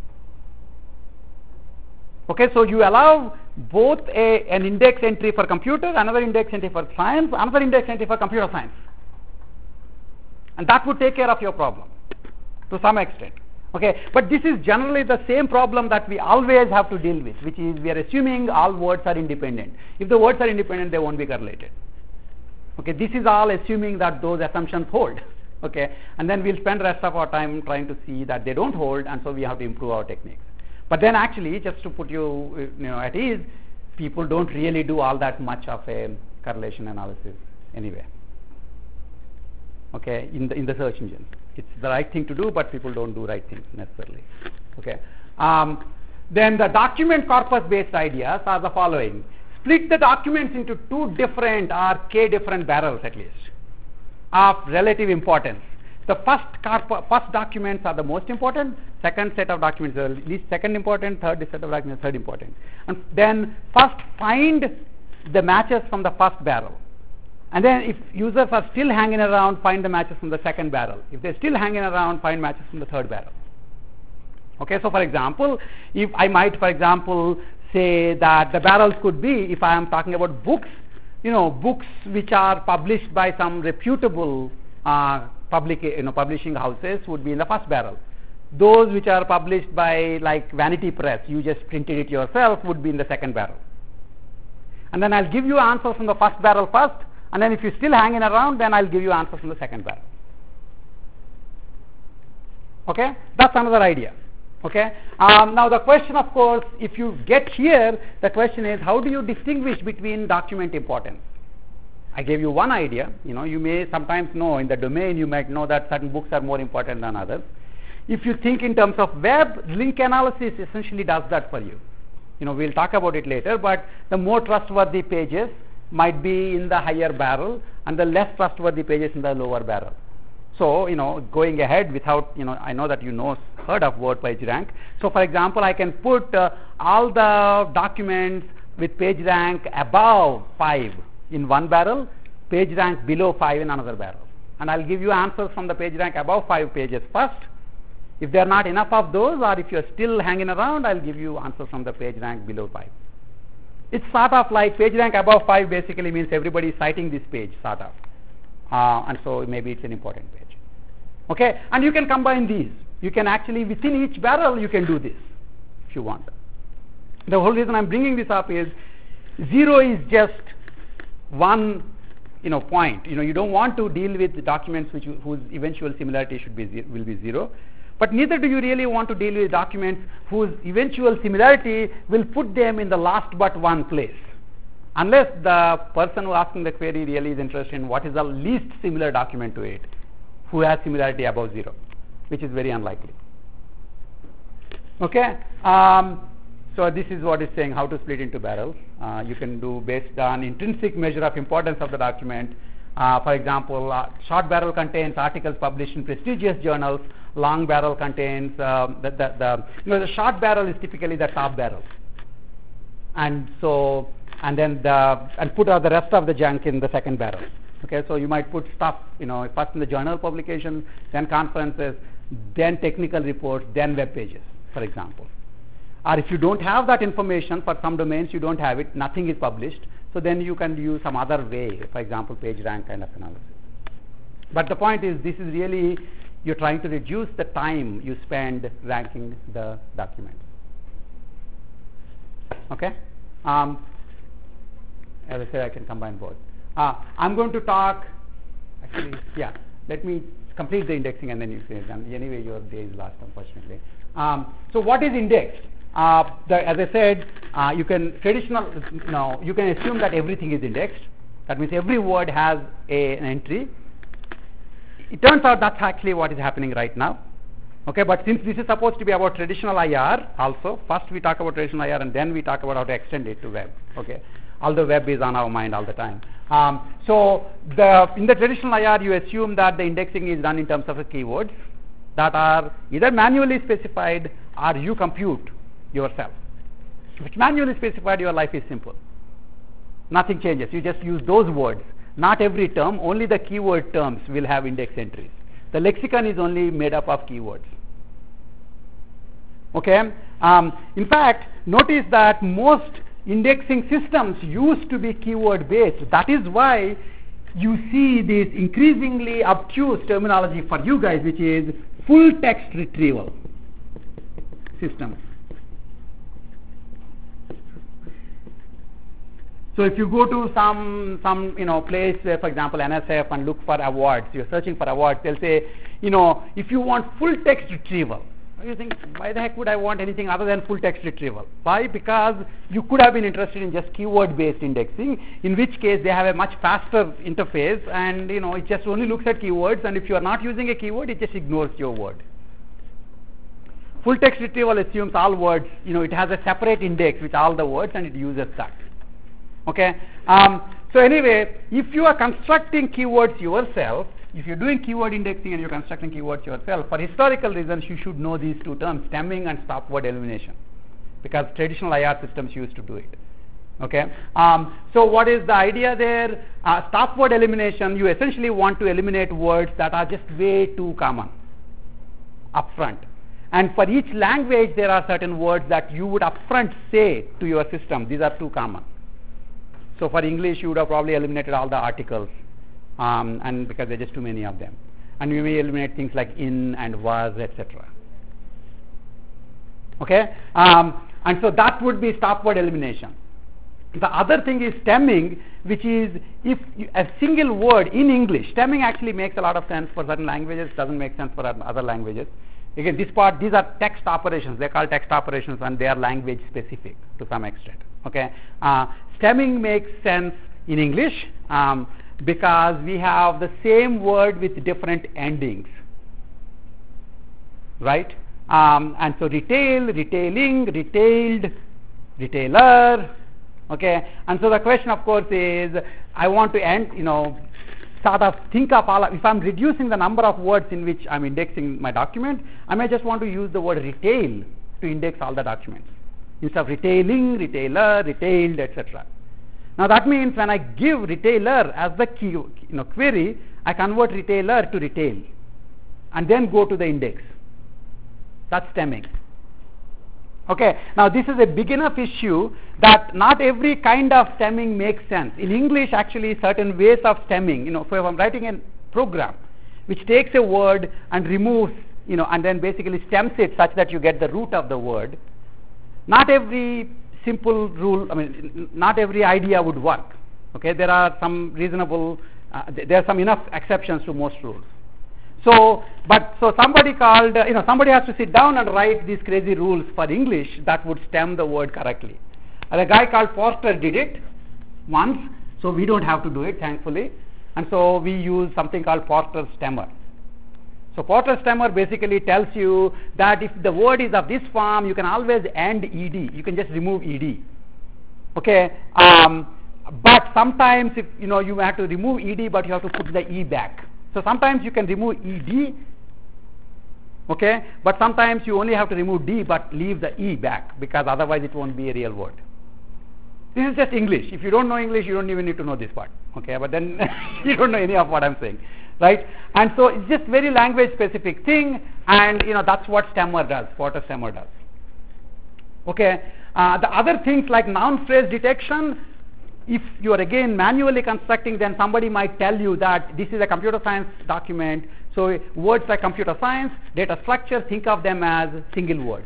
Okay, so you allow both an index entry for computer, another index entry for science, another index entry for computer science. And that would take care of your problem to some extent. Okay, but this is generally the same problem that we always have to deal with, which is we are assuming all words are independent. If the words are independent, they won't be correlated. Okay, this is all assuming that those assumptions hold. Okay, and then we'll spend the rest of our time trying to see that they don't hold, and so we have to improve our techniques. But then actually, just to put you, at ease, people don't really do all that much of a correlation analysis anyway. Okay, in the search engine. It's the right thing to do, but people don't do right things necessarily. Okay. Then the document corpus based ideas are the following. Split the documents into two different or k different barrels at least of relative importance. The first documents are the most important, second set of documents are least second important, third set of documents third important. And then first find the matches from the first barrel. And then if users are still hanging around, find the matches from the second barrel. If they're still hanging around, find matches from the third barrel. Okay, so for example, if I might, for example, say that the barrels could be, if I am talking about books, books which are published by some reputable publishing houses would be in the first barrel. Those which are published by like Vanity Press, you just printed it yourself, would be in the second barrel. And then I'll give you answers from the first barrel first, and then if you're still hanging around, then I'll give you answers from the second barrel. Okay, that's another idea. Okay, now the question, of course, if you get here, the question is, how do you distinguish between document importance? I gave you one idea. You may sometimes know in the domain, you might know that certain books are more important than others. If you think in terms of web, link analysis essentially does that for you. We'll talk about it later, but the more trustworthy pages might be in the higher barrel and the less trustworthy pages in the lower barrel. So, going ahead without, I know that heard of word PageRank. So, for example, I can put all the documents with PageRank above 5 in one barrel, PageRank below 5 in another barrel. And I'll give you answers from the PageRank above 5 pages first. If there are not enough of those, or if you're still hanging around, I'll give you answers from the PageRank below 5. It's sort of like PageRank above 5 basically means everybody is citing this page, sort of. And so maybe it's an important page. Okay, and you can combine these. You can actually, within each barrel, you can do this if you want. The whole reason I'm bringing this up is 0 is just one point. You don't want to deal with documents whose eventual similarity will be 0. But neither do you really want to deal with documents whose eventual similarity will put them in the last but one place. Unless the person who is asking the query really is interested in what is the least similar document to it, who has similarity above 0, which is very unlikely. Okay, so this is what it's saying, how to split into barrels. You can do based on intrinsic measure of importance of the document. For example, short barrel contains articles published in prestigious journals. Long barrel contains the short barrel is typically the top barrel, and then put all the rest of the junk in the second barrel. Okay, so you might put stuff, first in the journal publications, then conferences, then technical reports, then web pages, for example. Or if you don't have that information, for some domains you don't have it, nothing is published, so then you can use some other way, for example, PageRank kind of analysis. But the point is, this is really, you're trying to reduce the time you spend ranking the documents. Okay? As I said, I can combine both. I'm going to talk, let me complete the indexing and then you say it. And anyway, your day is last, unfortunately. So what is indexed? As I said, you can assume that everything is indexed. That means every word has an entry. it turns out that's actually what is happening right now. Okay, but since this is supposed to be about traditional IR also, first we talk about traditional IR and then we talk about how to extend it to web. Okay, although web is on our mind all the time. So in the traditional IR, you assume that the indexing is done in terms of the keywords that are either manually specified or you compute yourself. If it's manually specified, your life is simple. Nothing changes. You just use those words. Not every term, only the keyword terms will have index entries. The lexicon is only made up of keywords. Okay. In fact, notice that most indexing systems used to be keyword based. That is why you see this increasingly obtuse terminology for you guys, which is full text retrieval systems. So if you go to some place, for example NSF, and look for awards, you're searching for awards, they'll say, if you want full text retrieval, you think, why the heck would I want anything other than full text retrieval? Why? Because you could have been interested in just keyword based indexing, in which case they have a much faster interface, and it just only looks at keywords, and if you are not using a keyword, it just ignores your word. Full text retrieval assumes all words, it has a separate index with all the words and it uses that. Okay. So anyway, if you are constructing keywords yourself, if you're doing keyword indexing and you're constructing keywords yourself, for historical reasons, you should know these two terms, stemming and stop word elimination, because traditional IR systems used to do it. Okay. So what is the idea there? Stop word elimination, you essentially want to eliminate words that are just way too common upfront. And for each language, there are certain words that you would upfront say to your system, these are too common. So for English, you would have probably eliminated all the articles, and because there are just too many of them. And you may eliminate things like in and was, etc. Okay? And so that would be stop word elimination. The other thing is stemming, which is if a single word in English, stemming actually makes a lot of sense for certain languages, doesn't make sense for other languages. Again, these are text operations. They're called text operations, and they are language specific to some extent. Okay, stemming makes sense in English because we have the same word with different endings, right? And so retail, retailing, retailed, retailer. Okay, and so the question, of course, is I want to end, sort of think of if I'm reducing the number of words in which I'm indexing my document, I may just want to use the word retail to index all the documents instead of retailing, retailer, retailed, etc. Now that means when I give retailer as the key, query, I convert retailer to retail and then go to the index. That's stemming. Okay, now this is a big enough issue that not every kind of stemming makes sense. In English, actually, certain ways of stemming, so if I'm writing a program which takes a word and removes, and then basically stems it such that you get the root of the word, not every simple rule, not every idea would work. Okay, there are some reasonable, there are some enough exceptions to most rules. So somebody somebody has to sit down and write these crazy rules for English that would stem the word correctly. And a guy called Forster did it once, so we don't have to do it, thankfully. And so we use something called Forster's stemmer. So Forster's stemmer basically tells you that if the word is of this form, you can always end ed. You can just remove ed. Okay. But sometimes if you have to remove ed, but you have to put the e back. So sometimes you can remove ed, okay, but sometimes you only have to remove d but leave the e back, because otherwise it won't be a real word. This is just English. If you don't know English, you don't even need to know this part, okay, but then you don't know any of what I'm saying, right? And so it's just very language specific thing, and that's what stemmer does, Forster stemmer does. Okay, the other things like noun phrase detection, if you are again manually constructing, then somebody might tell you that this is a computer science document, so words like computer science, data structure, think of them as single words.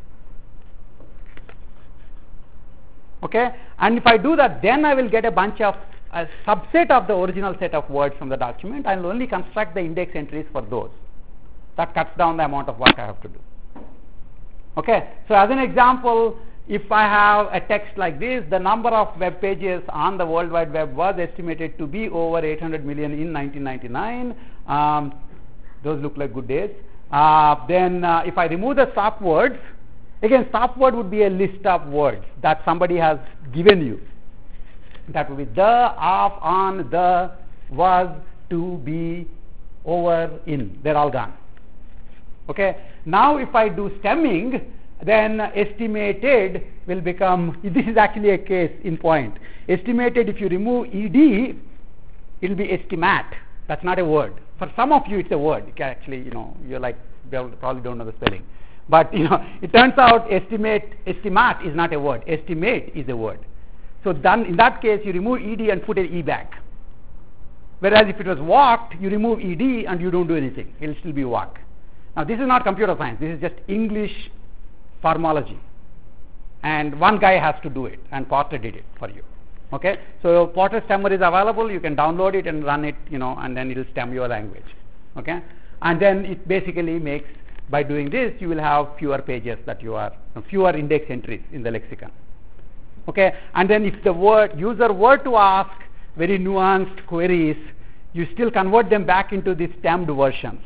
Okay, and if I do that, then I will get a subset of the original set of words from the document. I will only construct the index entries for those. That cuts down the amount of work I have to do. Okay, so as an example, if I have a text like this, the number of web pages on the World Wide Web was estimated to be over 800 million in 1999. Those look like good days. Then if I remove the stop words, again stop word would be a list of words that somebody has given you. That would be the, of, on, the, was, to, be, over, in. They're all gone. Okay. Now if I do stemming, then estimated will become, this is actually a case in point. Estimated, if you remove ed, it will be estimate. That's not a word. For some of you it's a word. You can actually, you're like, you probably don't know the spelling. But it turns out estimate is not a word. Estimate is a word. So then in that case you remove ed and put an e back. Whereas if it was walked, you remove ed and you don't do anything. It will still be walk. Now this is not computer science. This is just English formology. And one guy has to do it, and Porter did it for you. Okay? So Porter Stemmer is available. You can download it and run it, and then it will stem your language. Okay? And then it basically makes, by doing this, you will have fewer pages fewer index entries in the lexicon. Okay? And then if the user were to ask very nuanced queries, you still convert them back into the stemmed versions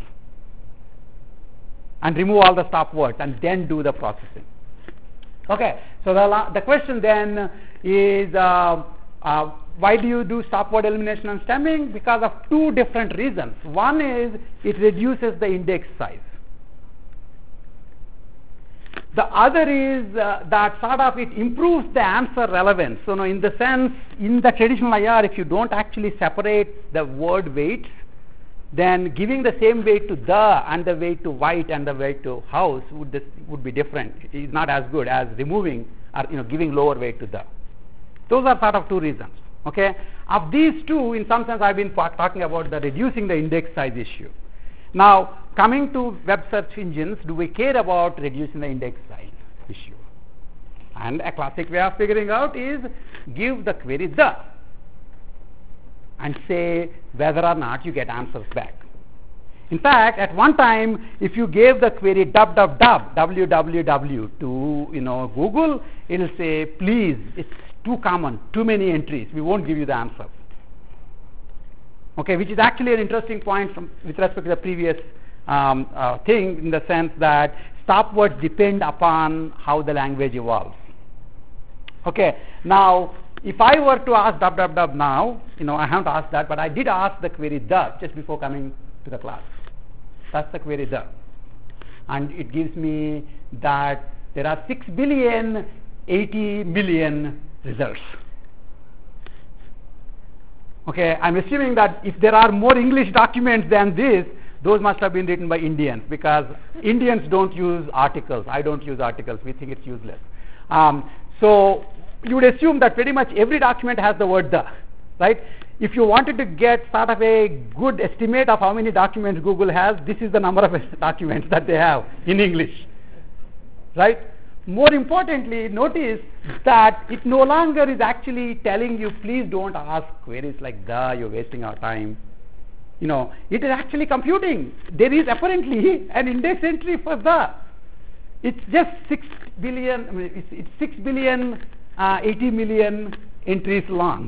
and remove all the stop words and then do the processing. Okay, so the question then is why do you do stop word elimination and stemming? Because of two different reasons. One is it reduces the index size. The other is that sort of it improves the answer relevance. So in the sense, in the traditional IR, if you don't actually separate the word weights, then giving the same weight to the and the weight to white and the weight to house would be different. It is not as good as removing or giving lower weight to the. Those are sort of two reasons. Okay, of these two, in some sense, I've been talking about the reducing the index size issue. Now, coming to web search engines, do we care about reducing the index size issue? And a classic way of figuring out is give the query the and say whether or not you get answers back. In fact, at one time, if you gave the query www to Google, it will say, please, it's too common, too many entries, we won't give you the answers. Okay, which is actually an interesting point with respect to the previous thing, in the sense that stop words depend upon how the language evolves. Okay, now if I were to ask www now, I haven't asked that, but I did ask the query the just before coming to the class. That's the query the. And it gives me that there are 6,080,000,000 results. Okay, I'm assuming that if there are more English documents than this, those must have been written by Indians, because Indians don't use articles. I don't use articles. We think it's useless. So you would assume that pretty much every document has the word the, right? If you wanted to get sort of a good estimate of how many documents Google has, this is the number of documents that they have in English, right? More importantly, notice that it no longer is actually telling you, please don't ask queries like the, you're wasting our time. It is actually computing. There is apparently an index entry for the. It's just 6 billion, it's 6,080,000,000 entries long.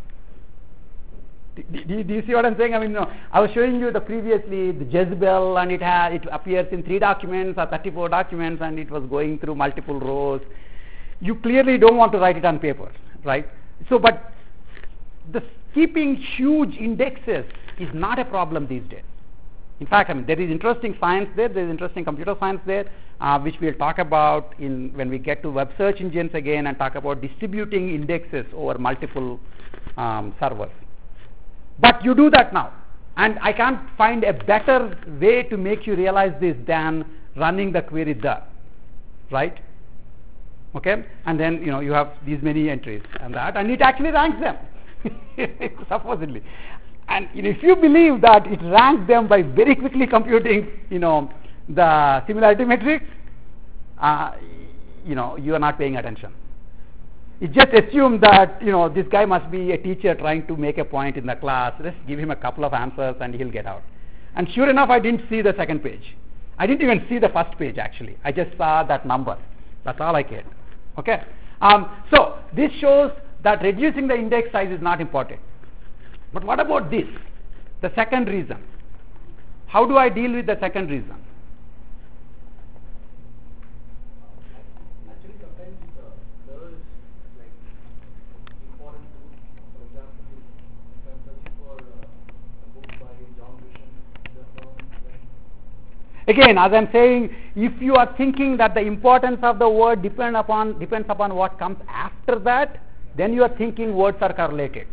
Do you see what I'm saying? I was showing you previously the Jezebel, and it appears in 3 documents or 34 documents, and it was going through multiple rows. You clearly don't want to write it on paper, right? So, but the keeping huge indexes is not a problem these days. In fact, there is interesting science there. There is interesting computer science there, which we'll talk about when we get to web search engines again and talk about distributing indexes over multiple servers. But you do that now, and I can't find a better way to make you realize this than running the query the, right? Okay, and then you have these many entries and it actually ranks them supposedly. And if you believe that it ranks them by very quickly computing the similarity matrix, you are not paying attention. It just assume that this guy must be a teacher trying to make a point in the class. Let's give him a couple of answers and he'll get out. And sure enough, I didn't see the second page. I didn't even see the first page actually. I just saw that number. That's all I cared. Okay. So this shows that reducing the index size is not important. But what about this? The second reason. how do I deal with the second reason? Actually, sometimes there is like important tools. For example, if I'm searching for a book by John Grisham, Again, as I'm saying, if you are thinking that the importance of the word depends upon what comes after that, then you are thinking words are correlated.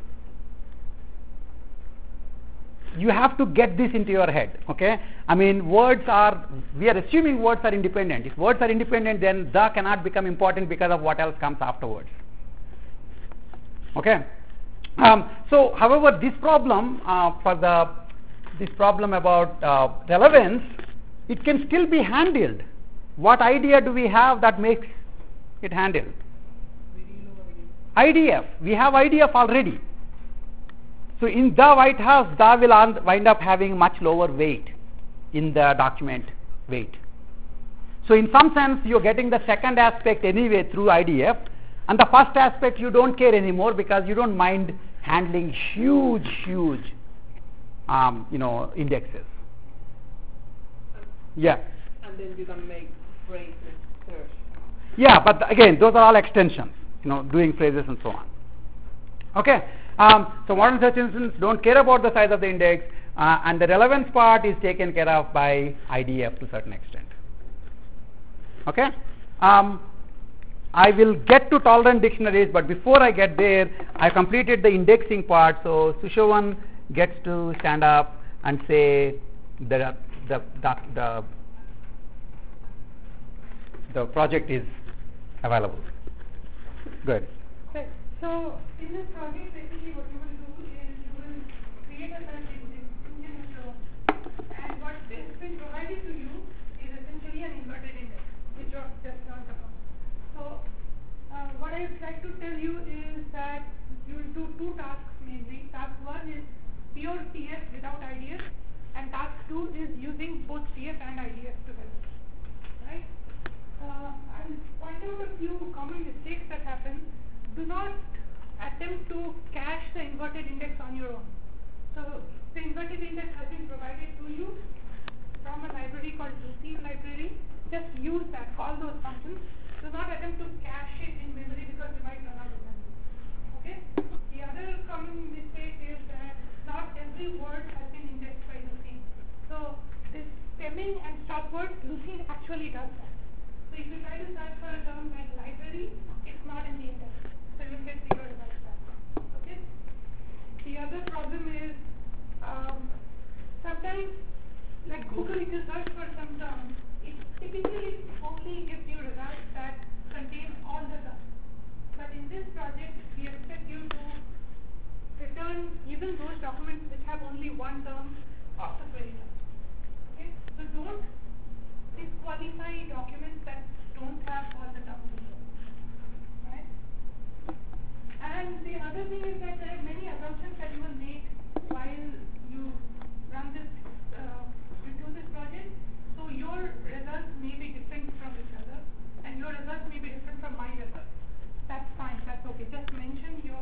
You have to get this into your head, okay? I mean, we are assuming words are independent. If words are independent, then the cannot become important because of what else comes afterwards. Okay? So, however, this problem this problem about relevance, it can still be handled. What idea do we have that makes it handled? IDF. We have IDF already. So in the White House, the will wind up having much lower weight in the document weight. So in some sense, you're getting the second aspect anyway through IDF, and the first aspect you don't care anymore because you don't mind handling huge indexes. Yeah. And then you can make phrases search. Yeah, but again, those are all extensions, doing phrases and so on. Okay. So modern search engines don't care about the size of the index, and the relevance part is taken care of by IDF to a certain extent. Okay. I will get to tolerant dictionaries, but before I get there, I completed the indexing part. So Sushovan gets to stand up and say the project is available. Good. Right. So in this project, basically what you will do is you will create a search engine of your own, and what has been provided to you is essentially an inverted index, which you have just learned about. So what I would like to tell you is that you will do two tasks mainly. Task 1 is pure TF without IDF, and task 2 is using both TF and IDF together. Right? I'll point out a few common mistakes that happen. Do not attempt to cache the inverted index on your own. So the inverted index has been provided to you from a library called Lucene library. Just use that, call those functions. Do not attempt to cache it in memory because you might run out of memory. Okay? The other common mistake is that not every word has been indexed by Lucene. So this stemming and stop words, Lucene actually does that. So if you try to search for a term like library, it's not in the index. So you will get 0 results back. Okay? The other problem is sometimes, like Google, if you search for some term, it typically only gives you results that contain all the terms. But in this project, we expect you to return even those documents which have only one term of the query term. Okay? So don't disqualify documents that don't have all the terms in them. Right? And the other thing is that there are many assumptions that you will make while you run this, you do this project. So your results may be different from each other, and your results may be different from my results. That's fine. That's okay. Just mention your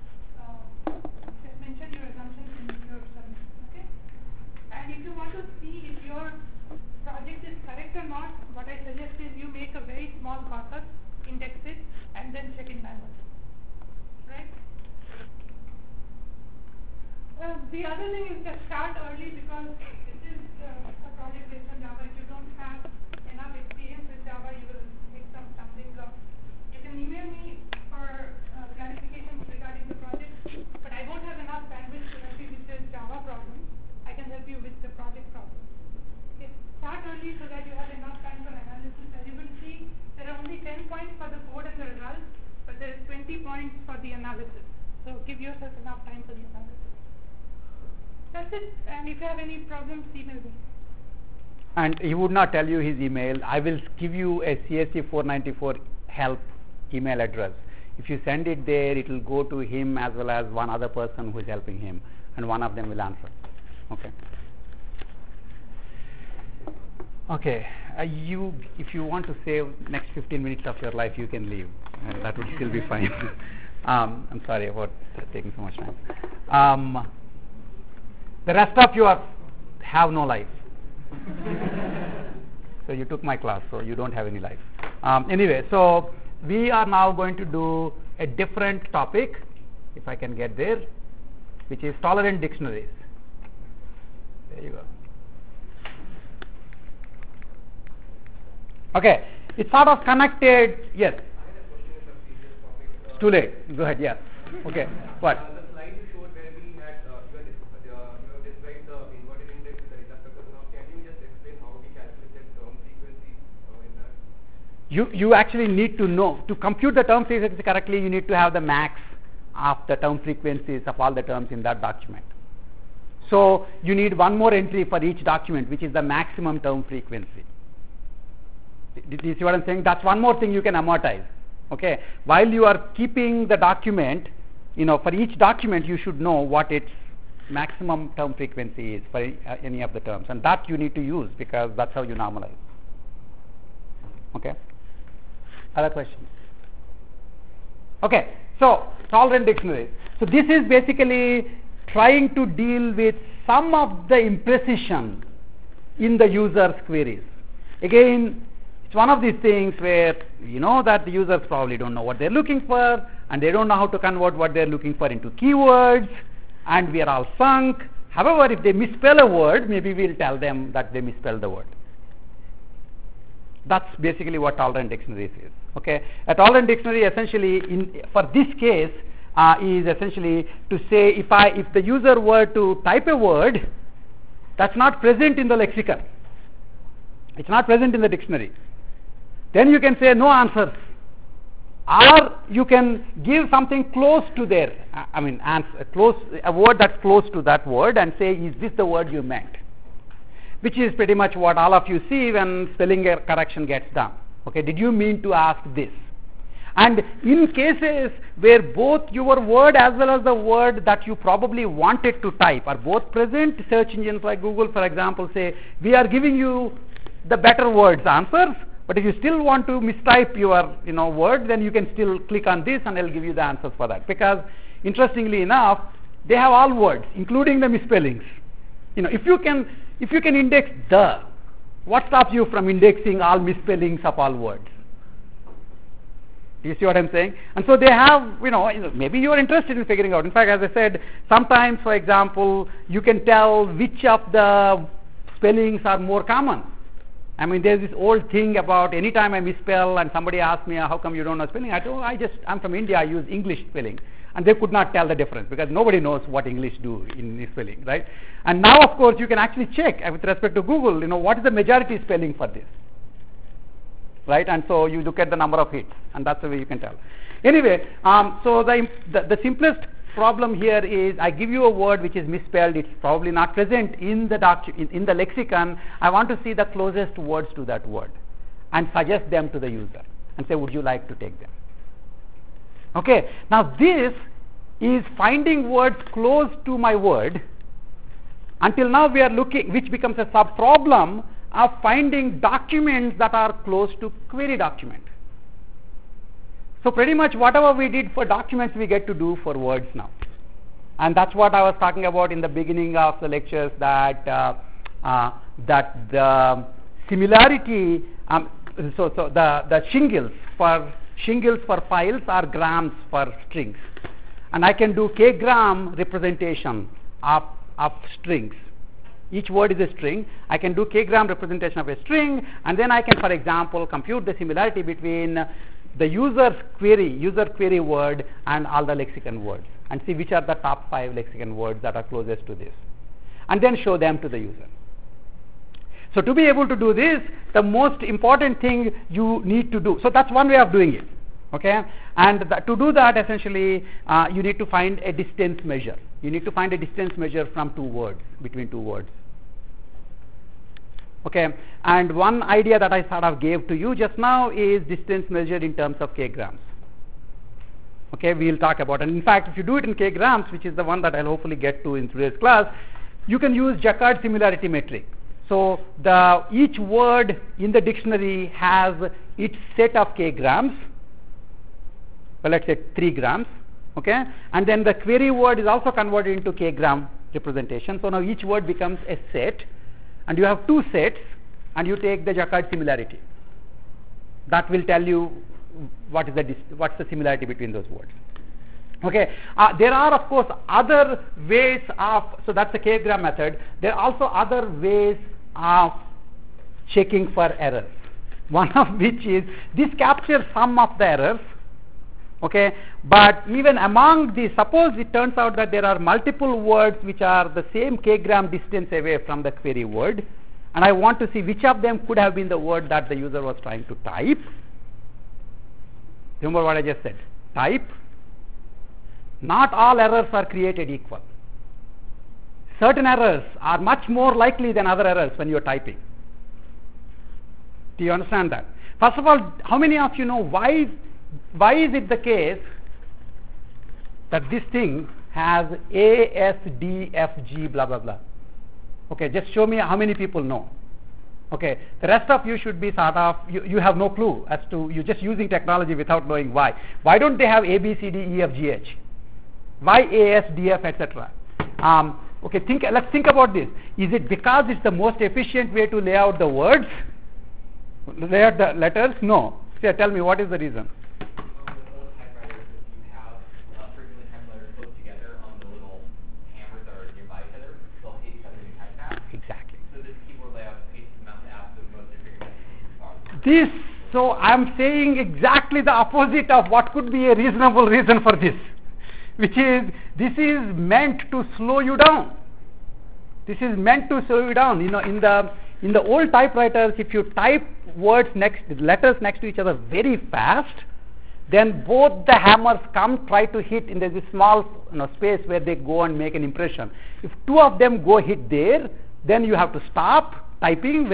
assumptions in your submission. Okay. And if you want to see if your project is correct or not, what I suggest is you make a very small corpus, index it, and then check it manually. Right? The other thing is just start early, because this is a project based on Java. If you don't have enough experience with Java, you will hit some stumbling blocks. You can email me for clarifications regarding the project, but I won't have enough bandwidth to help you with the Java problem. I can help you with the project problem. Okay. Start early so that you have enough time for analysis. As you will see, there are only 10 points for the code and the results, but there is 20 points for the analysis. So give yourself enough time for the analysis. That's it. And if you have any problems, email me. And he would not tell you his email. I will give you a CSC 494 help email address. If you send it there, it will go to him as well as one other person who is helping him, and one of them will answer. Okay. Okay. If you want to save next 15 minutes of your life, you can leave. That would still be fine. I'm sorry about taking so much time. The rest of you have no life. So you took my class, so you don't have any life. Anyway, so we are now going to do a different topic, if I can get there, which is tolerant dictionaries. There you go. Okay, it's sort of connected. Yes. I had a question in the previous topic. It's too late. Go ahead. Yeah. Okay. What? The slide you showed where we had you have described the inverted index with the data structure. Now, can you just explain how we calculate term frequency in that? You actually need to know, to compute the term frequency correctly, you need to have the max of the term frequencies of all the terms in that document. So you need one more entry for each document, which is the maximum term frequency. Do you see what I'm saying? That's one more thing you can amortize. Okay, while you are keeping the document, for each document you should know what its maximum term frequency is for any of the terms, and that you need to use because that's how you normalize. Okay. Other questions? Okay, so tolerant dictionary. So this is basically trying to deal with some of the imprecision in the user's queries. Again, it's one of these things where you know that the users probably don't know what they're looking for, and they don't know how to convert what they're looking for into keywords, and we are all sunk. However, if they misspell a word, maybe we'll tell them that they misspelled the word. That's basically what tolerant dictionaries is. Okay, a tolerant dictionary essentially, for this case, is essentially to say if the user were to type a word that's not present in the lexicon, it's not present in the dictionary, then you can say no answers, or you can give something close to there. A word that's close to that word, and say, is this the word you meant? Which is pretty much what all of you see when spelling correction gets done. Okay, did you mean to ask this? And in cases where both your word as well as the word that you probably wanted to type are both present, search engines like Google, for example, say, we are giving you the better words answers, but if you still want to mistype your word, then you can still click on this and they'll give you the answers for that. Because interestingly enough, they have all words, including the misspellings. If you can index the, what stops you from indexing all misspellings of all words? Do you see what I'm saying? And so they have, maybe you are interested in figuring out. In fact, as I said, sometimes, for example, you can tell which of the spellings are more common. There's this old thing about any time I misspell and somebody asks me, how come you don't know spelling? I told, I'm from India, I use English spelling. And they could not tell the difference because nobody knows what English do in spelling, right? And now, of course, you can actually check with respect to Google, what is the majority spelling for this, right? And so you look at the number of hits, and that's the way you can tell. Anyway, so the simplest problem here is I give you a word which is misspelled. It's probably not present in the lexicon. I want to see the closest words to that word and suggest them to the user and say, would you like to take them? Okay, now this is finding words close to my word. Until now we are looking, which becomes a sub-problem of finding documents that are close to query document. So pretty much whatever we did for documents we get to do for words now. And that's what I was talking about in the beginning of the lectures, that the similarity, so the shingles for files are grams for strings, and I can do k-gram representation of strings. Each word is a string. I can do k-gram representation of a string, and then I can, for example, compute the similarity between the user query word and all the lexicon words, and see which are the top 5 lexicon words that are closest to this, and then show them to the user. So to be able to do this, the most important thing you need to do, so that's one way of doing it, okay? And to do that, essentially, you need to find a distance measure. You need to find a distance measure from two words, between two words. Okay, and one idea that I sort of gave to you just now is distance measured in terms of k-grams. Okay, we'll talk about it. And in fact, if you do it in k-grams, which is the one that I'll hopefully get to in today's class, you can use Jaccard similarity metric. So each word in the dictionary has its set of k-grams, well, let's say 3 grams, okay, and then the query word is also converted into k-gram representation. So now each word becomes a set, and you have two sets, and you take the Jaccard similarity. That will tell you what's the similarity between those words. Okay, there are of course other ways of, so that's the K-gram method. There are also other ways of checking for errors. One of which is, this captures some of the errors, okay, but even among the, suppose it turns out that there are multiple words which are the same K-gram distance away from the query word, and I want to see which of them could have been the word that the user was trying to type. Remember what I just said, type. Not all errors are created equal. Certain errors are much more likely than other errors when you are typing. Do you understand that? First of all, how many of you know why is it the case that this thing has A, S, D, F, G, blah, blah, blah? Okay, just show me how many people know. Okay, the rest of you should be sort of, you have no clue as to, you're just using technology without knowing why. Why don't they have A, B, C, D, E, F, G, H? Why A, S, D, F, etc.? Okay, let's think about this. Is it because it's the most efficient way to lay out the words? Lay out the letters? No. Tell me, what is the reason? With old typewriters, you have frequently typed letters close together on the little hammers that are nearby each other. They'll hit each other when you type fast. Exactly. So this keyboard layout paces them out to absolute most efficient. So I'm saying exactly the opposite of what could be a reasonable reason for this, which is, this is meant to slow you down. This is meant to slow you down. You know, in the old typewriters, if you type letters next to each other very fast, then both the hammers try to hit in this small space where they go and make an impression. If two of them go hit there, then you have to stop typing.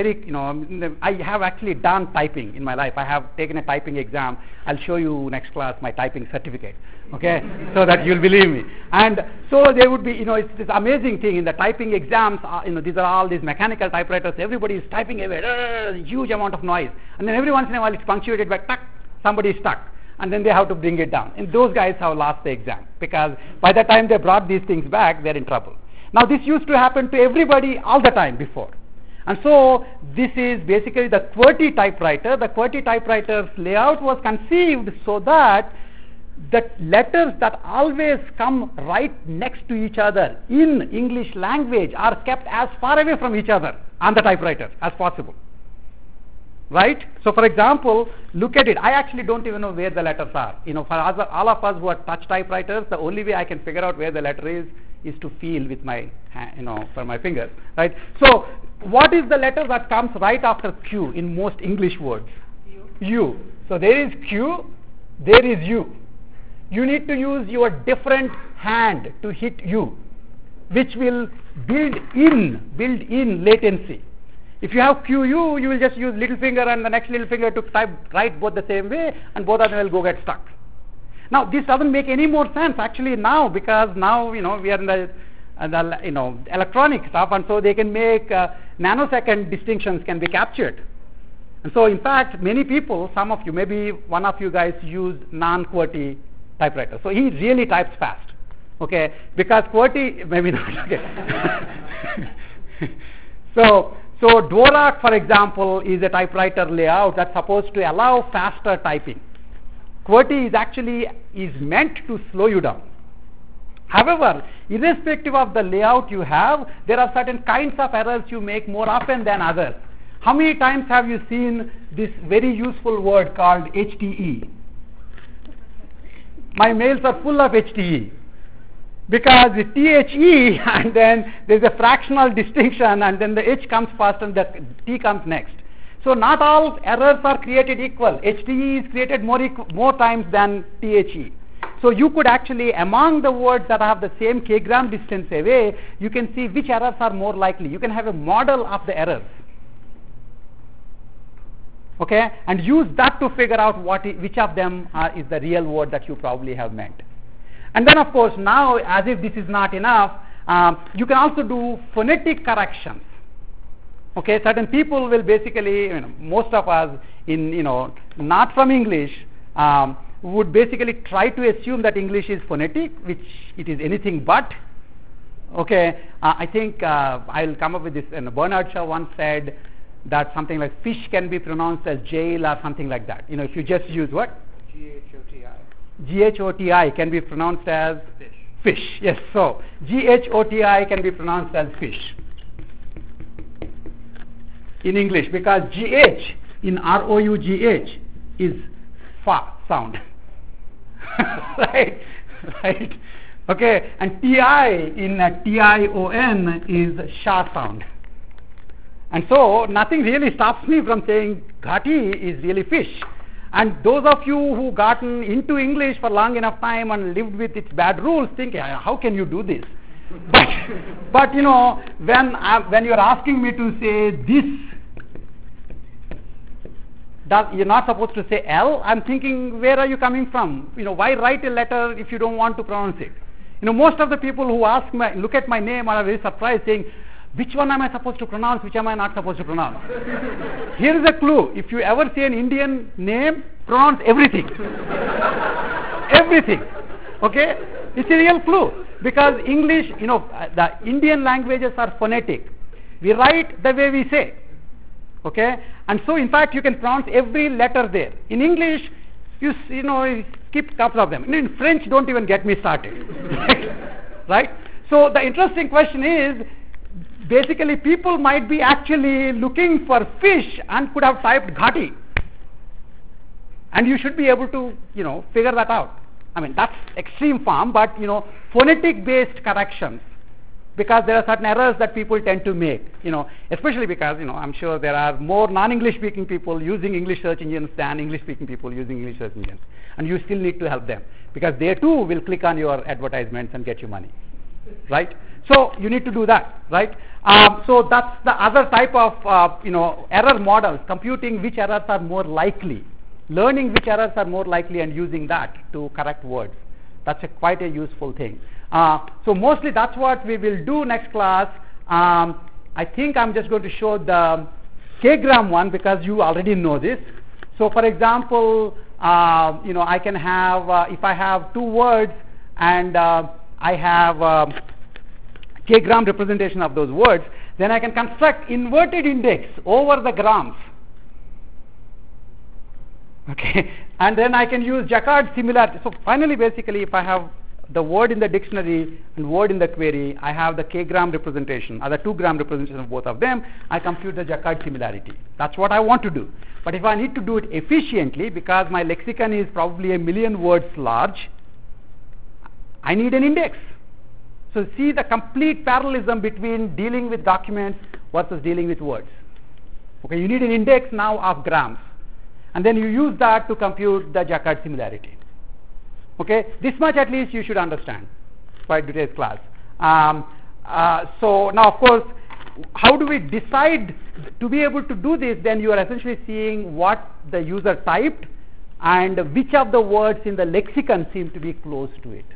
I have actually done typing in my life. I have taken a typing exam. I'll show you next class my typing certificate, okay, so that you'll believe me. And so there would be, it's this amazing thing in the typing exams. These are all these mechanical typewriters. Everybody is typing away, huge amount of noise, and then every once in a while it's punctuated by tuck, somebody is stuck, and then they have to bring it down. And those guys have lost the exam, because by the time they brought these things back, they're in trouble. Now this used to happen to everybody all the time before. And so this is basically the QWERTY typewriter. The QWERTY typewriter's layout was conceived so that the letters that always come right next to each other in English language are kept as far away from each other on the typewriter as possible. Right? So for example, look at it. I actually don't even know where the letters are. For all of us who are touch typewriters, the only way I can figure out where the letter is to feel with my, for my fingers, right? So, what is the letter that comes right after Q in most English words? U. So there is Q, there is U. You need to use your different hand to hit U, which will build in latency. If you have QU, you will just use little finger and the next little finger to write both the same way, and both of them will go get stuck. Now this doesn't make any more sense actually now, because now we are in the electronic stuff, and so they can make nanosecond distinctions can be captured. And so in fact many people, some of you, maybe one of you guys use non-QWERTY typewriter. So he really types fast, okay, because QWERTY, maybe not, okay. So Dvorak, for example, is a typewriter layout that's supposed to allow faster typing. QWERTY is meant to slow you down. However, irrespective of the layout you have, there are certain kinds of errors you make more often than others. How many times have you seen this very useful word called HTE? My mails are full of HTE, because the THE and then there's a fractional distinction, and then the H comes first and the T comes next. So not all errors are created equal. HTE is created more times than THE. So you could actually, among the words that have the same K-gram distance away, you can see which errors are more likely. You can have a model of the errors, okay, and use that to figure out which of them is the real word that you probably have meant. And then of course now, as if this is not enough, you can also do phonetic corrections. Okay, certain people will basically, most of us not from English, would basically try to assume that English is phonetic, which it is anything but. Okay, I think I'll come up with this. And Bernard Shaw once said that something like fish can be pronounced as jail or something like that. If you just use what? G-H-O-T-I. G-H-O-T-I can be pronounced as fish. Yes, so G-H-O-T-I can be pronounced as fish in English, because G-H in R-O-U-G-H is fa sound. right. Okay, and T-I in T-I-O-N is sha sound. And so nothing really stops me from saying ghati is really fish. And those of you who gotten into English for long enough time and lived with its bad rules think, how can you do this? But when you're asking me to say this, you're not supposed to say L. I'm thinking, where are you coming from? Why write a letter if you don't want to pronounce it? Most of the people who look at my name are very surprised, saying, which one am I supposed to pronounce, which am I not supposed to pronounce? Here is a clue. If you ever see an Indian name, pronounce everything. Everything. Okay? It's a real clue. Because English, the Indian languages are phonetic. We write the way we say. Okay? And so, in fact, you can pronounce every letter there. In English, you skip a couple of them. In French, don't even get me started. Right? So, the interesting question is, basically, people might be actually looking for fish and could have typed ghati. And you should be able to, figure that out. I mean, that's extreme form, but, phonetic-based corrections. Because there are certain errors that people tend to make, especially because, I'm sure there are more non-English speaking people using English search engines than English speaking people using English search engines. And you still need to help them, because they too will click on your advertisements and get you money. Right? So you need to do that, right? So that's the other type of, error models, computing which errors are more likely, learning which errors are more likely and using that to correct words. That's quite a useful thing. So mostly that's what we will do next class. I think I'm just going to show the K-gram one because you already know this. So for example, I can have, if I have two words and I have K-gram representation of those words, then I can construct inverted index over the grams. Okay, and then I can use Jacquard similarity. So finally, basically, if I have the word in the dictionary and word in the query, I have the K-gram representation, or the 2-gram representation of both of them. I compute the Jacquard similarity. That's what I want to do. But if I need to do it efficiently, because my lexicon is probably 1 million words large, I need an index. So see the complete parallelism between dealing with documents versus dealing with words. Okay, you need an index now of grams. And then you use that to compute the Jacquard similarity. Okay, this much at least you should understand by today's class. So now, of course, how do we decide to be able to do this? Then you are essentially seeing what the user typed and which of the words in the lexicon seem to be close to it.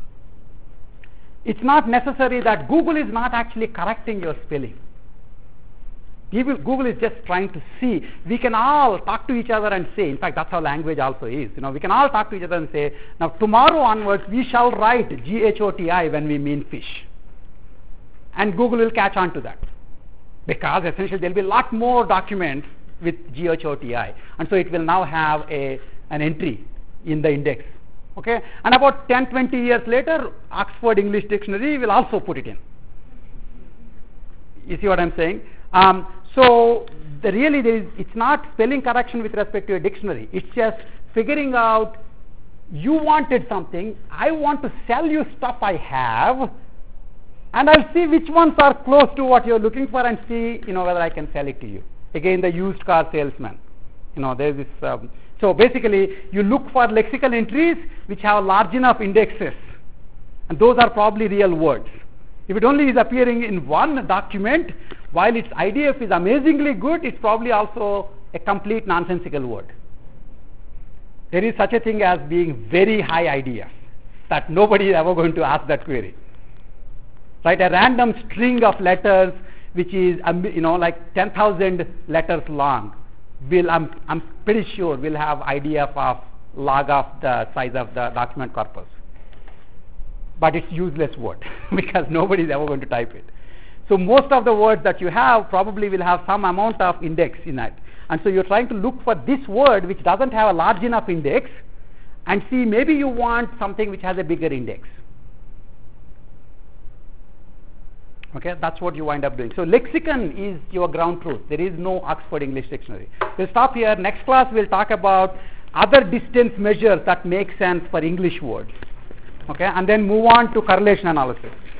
It's not necessary that Google is not actually correcting your spelling. Google is just trying to see. We can all talk to each other and say, in fact, that's how language also is. We can all talk to each other and say, now tomorrow onwards, we shall write G-H-O-T-I when we mean fish. And Google will catch on to that. Because essentially there will be a lot more documents with G-H-O-T-I. And so it will now have an entry in the index. Okay? And about 10-20 years later, Oxford English Dictionary will also put it in. You see what I'm saying? So it's not spelling correction with respect to a dictionary. It's just figuring out, you wanted something, I want to sell you stuff I have, and I'll see which ones are close to what you're looking for and see, whether I can sell it to you. Again, the used car salesman. There's this. So basically, you look for lexical entries which have large enough indexes, and those are probably real words. If it only is appearing in one document, while its IDF is amazingly good, it's probably also a complete nonsensical word. There is such a thing as being very high IDF, that nobody is ever going to ask that query. Right? A random string of letters which is like 10,000 letters long I'm pretty sure will have IDF of log of the size of the document corpus. but it's useless word because nobody is ever going to type it. So most of the words that you have probably will have some amount of index in it. And so you're trying to look for this word which doesn't have a large enough index and see maybe you want something which has a bigger index. Okay, that's what you wind up doing. So lexicon is your ground truth. There is no Oxford English Dictionary. We'll stop here. Next class we'll talk about other distance measures that make sense for English words. Okay, and then move on to correlation analysis.